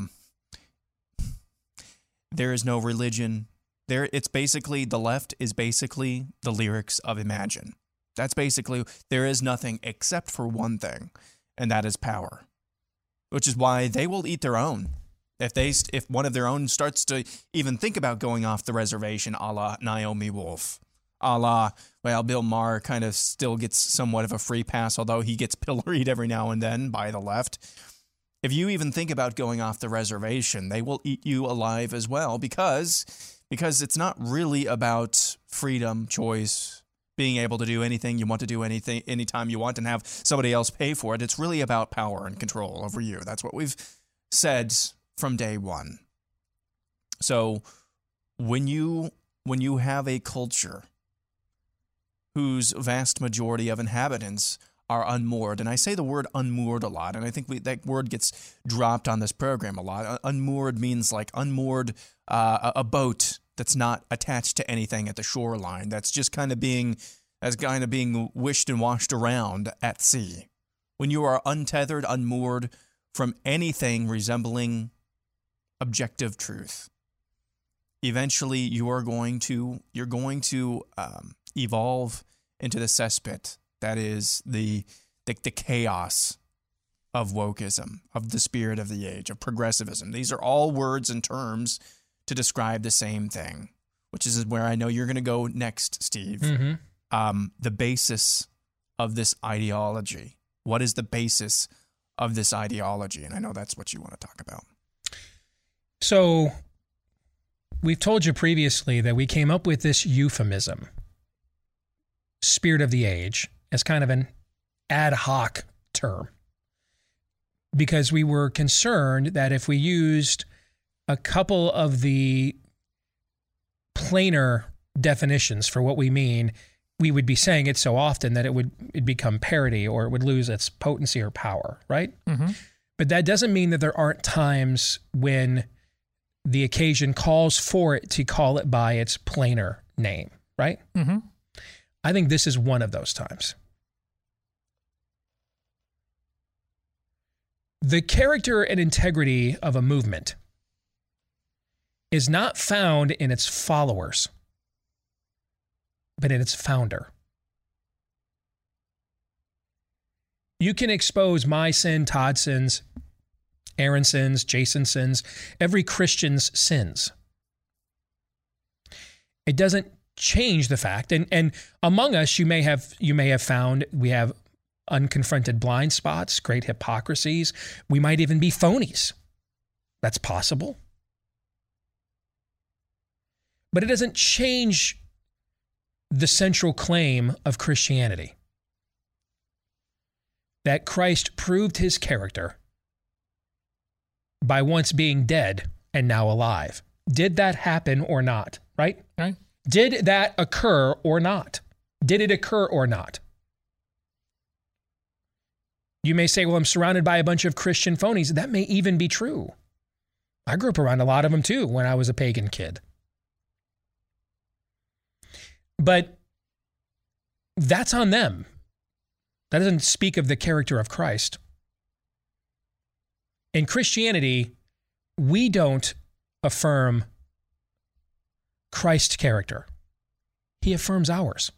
religion. It's basically, the left is basically the lyrics of Imagine. That's basically, there is nothing except for one thing, and that is power. Which is why they will eat their own. If one of their own starts to even think about going off the reservation, a la Naomi Wolf, a la, well, Bill Maher kind of still gets somewhat of a free pass, although he gets pilloried every now and then by the left. If you even think about going off the reservation, they will eat you alive as well, because it's not really about freedom, choice, being able to do anything you want to do, anything anytime you want, and have somebody else pay for it. It's really about power and control over you. That's what we've said from day one. So when you have a culture whose vast majority of inhabitants are unmoored. And I say the word unmoored a lot, and I think that word gets dropped on this program a lot. Unmoored means like unmoored a boat that's not attached to anything at the shoreline. That's just kind of being wished and washed around at sea. When you are untethered, unmoored from anything resembling objective truth, eventually you're going to evolve into the cesspit that is the chaos of wokeism, of the spirit of the age, of progressivism. These are all words and terms to describe the same thing, which is where I know you're going to go next, Steve. Mm-hmm. The basis of this ideology. What is the basis of this ideology? And I know that's what you want to talk about. So we've told you previously that we came up with this euphemism, spirit of the age, as kind of an ad hoc term, because we were concerned that if we used a couple of the plainer definitions for what we mean, we would be saying it so often that it'd become parody, or it would lose its potency or power, right? Mm-hmm. But that doesn't mean that there aren't times when the occasion calls for it to call it by its plainer name, right? Mm-hmm. I think this is one of those times. The character and integrity of a movement is not found in its followers, but in its founder. You can expose my sin, Todd's sins, Aaron's sins, Jason's sins, every Christian's sins. It doesn't change the fact, and among us, you may have found we have unconfronted blind spots, great hypocrisies. We might even be phonies. That's possible. But it doesn't change the central claim of Christianity, that Christ proved his character by once being dead and now alive. Did that happen or not? Right? Right. Did that occur or not? Did it occur or not? You may say, well, I'm surrounded by a bunch of Christian phonies. That may even be true. I grew up around a lot of them too when I was a pagan kid. But that's on them. That doesn't speak of the character of Christ. In Christianity, we don't affirm Christ's character. He affirms ours.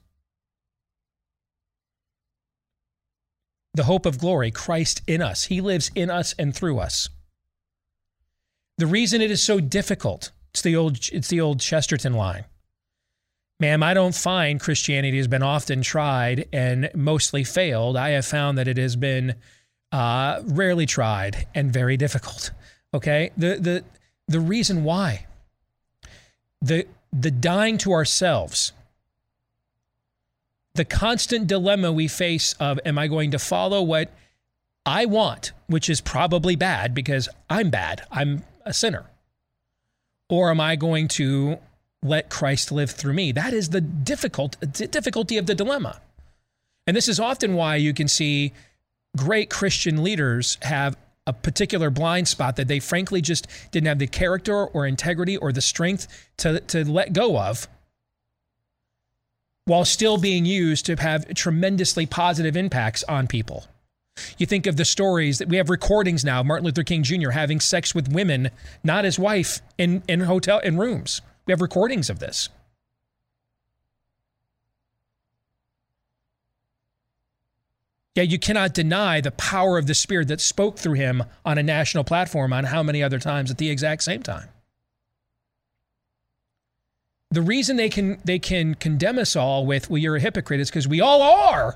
The hope of glory, Christ in us. He lives in us and through us. The reason it is so difficult, it's the old Chesterton line. Ma'am, I don't find Christianity has been often tried and mostly failed. I have found that it has been rarely tried and very difficult. Okay? The reason why. The dying to ourselves. The constant dilemma we face of, am I going to follow what I want, which is probably bad because I'm bad, I'm a sinner? Or am I going to let Christ live through me? That is the difficulty of the dilemma. And this is often why you can see great Christian leaders have a particular blind spot that they frankly just didn't have the character or integrity or the strength to let go of, while still being used to have tremendously positive impacts on people. You think of the stories that we have recordings now, Martin Luther King Jr. having sex with women, not his wife, in rooms. We have recordings of this. Yet you cannot deny the power of the Spirit that spoke through him on a national platform on how many other times at the exact same time. The reason they can condemn us all with, well, you're a hypocrite, is because we all are.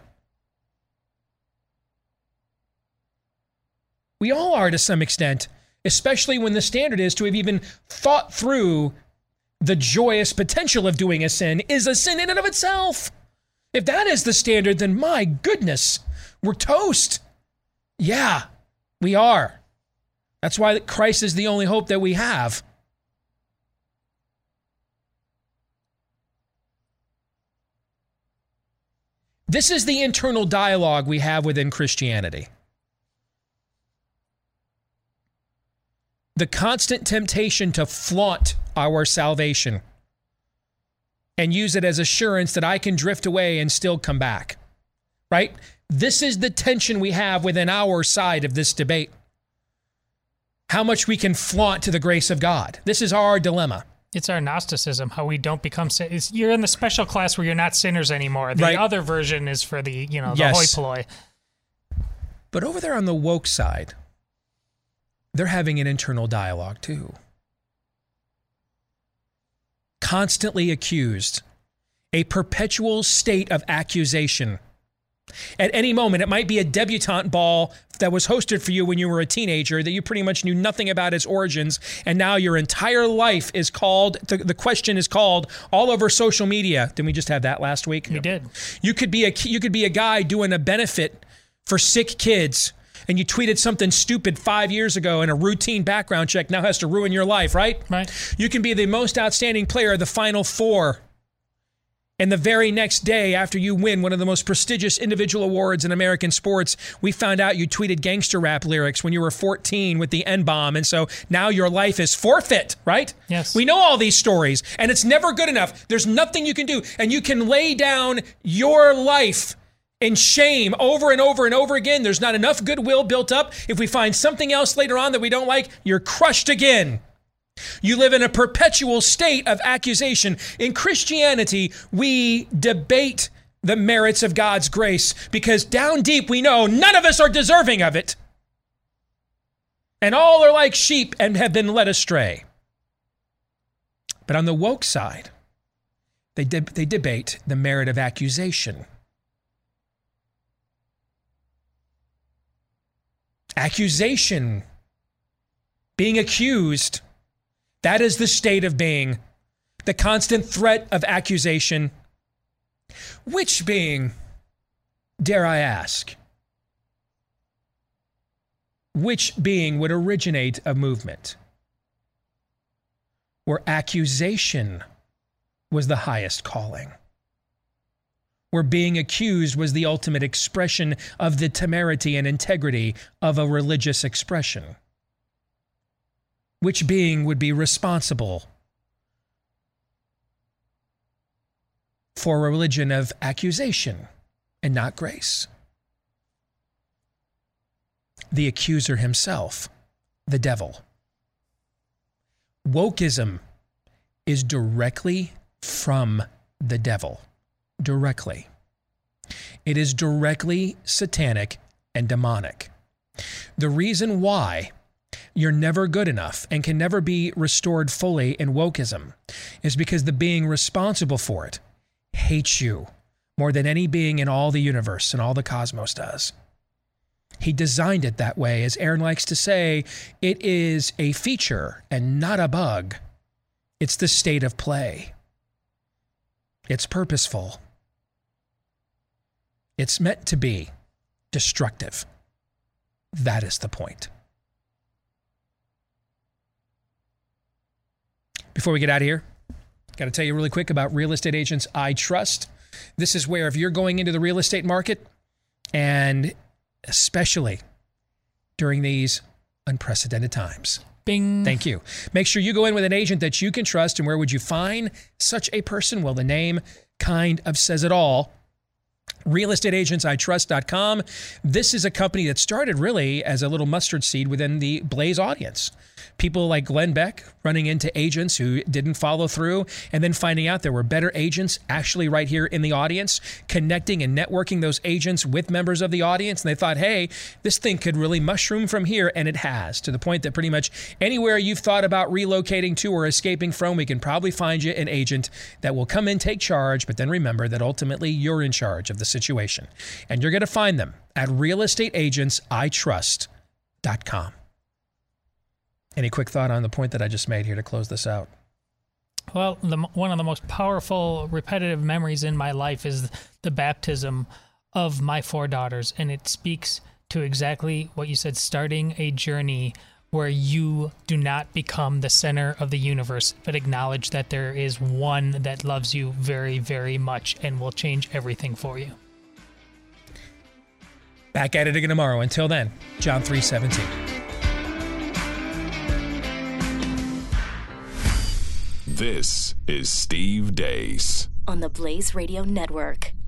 We all are to some extent, especially when the standard is to have even thought through the joyous potential of doing a sin is a sin in and of itself. If that is the standard, then my goodness, we're toast. Yeah, we are. That's why Christ is the only hope that we have. This is the internal dialogue we have within Christianity. The constant temptation to flaunt our salvation and use it as assurance that I can drift away and still come back, right? This is the tension we have within our side of this debate. How much we can flaunt to the grace of God. This is our dilemma. It's our Gnosticism, how we don't become sinners. You're in the special class where you're not sinners anymore. The Right. other version is for the, the Yes. hoi polloi. But over there on the woke side, they're having an internal dialogue too. Constantly accused, a perpetual state of accusation. At any moment, it might be a debutante ball that was hosted for you when you were a teenager that you pretty much knew nothing about its origins, and now your entire life is called, the question is called all over social media. Didn't we just have that last week? We did. You could be a guy doing a benefit for sick kids, and you tweeted something stupid 5 years ago, and a routine background check now has to ruin your life, right? Right. You can be the most outstanding player of the Final Four, and the very next day after you win one of the most prestigious individual awards in American sports, we found out you tweeted gangster rap lyrics when you were 14 with the N-bomb, and so now your life is forfeit, right? Yes. We know all these stories, and it's never good enough. There's nothing you can do, and you can lay down your life in shame over and over and over again. There's not enough goodwill built up. If we find something else later on that we don't like, you're crushed again. You live in a perpetual state of accusation. In Christianity, we debate the merits of God's grace because down deep we know none of us are deserving of it. And all are like sheep and have been led astray. But on the woke side, they debate the merit of accusation. Accusation, being accused, that is the state of being, the constant threat of accusation. Which being, dare I ask, which being would originate a movement where accusation was the highest calling, where being accused was the ultimate expression of the temerity and integrity of a religious expression? Which being would be responsible for a religion of accusation and not grace? The accuser himself, the devil. Wokeism is directly from the devil. Directly. It is directly satanic and demonic. The reason why you're never good enough and can never be restored fully in wokeism is because the being responsible for it hates you more than any being in all the universe and all the cosmos does. He designed it that way. As Aaron likes to say, it is a feature and not a bug. It's the state of play. It's purposeful. It's meant to be destructive. That is the point. Before we get out of here, got to tell you really quick about Real Estate Agents I Trust. This is where if you're going into the real estate market, and especially during these unprecedented times. Bing. Thank you. Make sure you go in with an agent that you can trust. And where would you find such a person? Well, the name kind of says it all. realestateagentsitrust.com. This is a company that started really as a little mustard seed within the Blaze audience. People like Glenn Beck running into agents who didn't follow through and then finding out there were better agents actually right here in the audience, connecting and networking those agents with members of the audience. And they thought, hey, this thing could really mushroom from here. And it has, to the point that pretty much anywhere you've thought about relocating to or escaping from, we can probably find you an agent that will come in, take charge. But then remember that ultimately you're in charge of the situation. And you're going to find them at realestateagentsitrust.com. Any quick thought on the point that I just made here to close this out? Well, one of the most powerful repetitive memories in my life is the baptism of my 4 daughters. And it speaks to exactly what you said, starting a journey where you do not become the center of the universe, but acknowledge that there is one that loves you very, very much and will change everything for you. Back at it again tomorrow. Until then, John 3:17. This is Steve Deace on the Blaze Radio Network.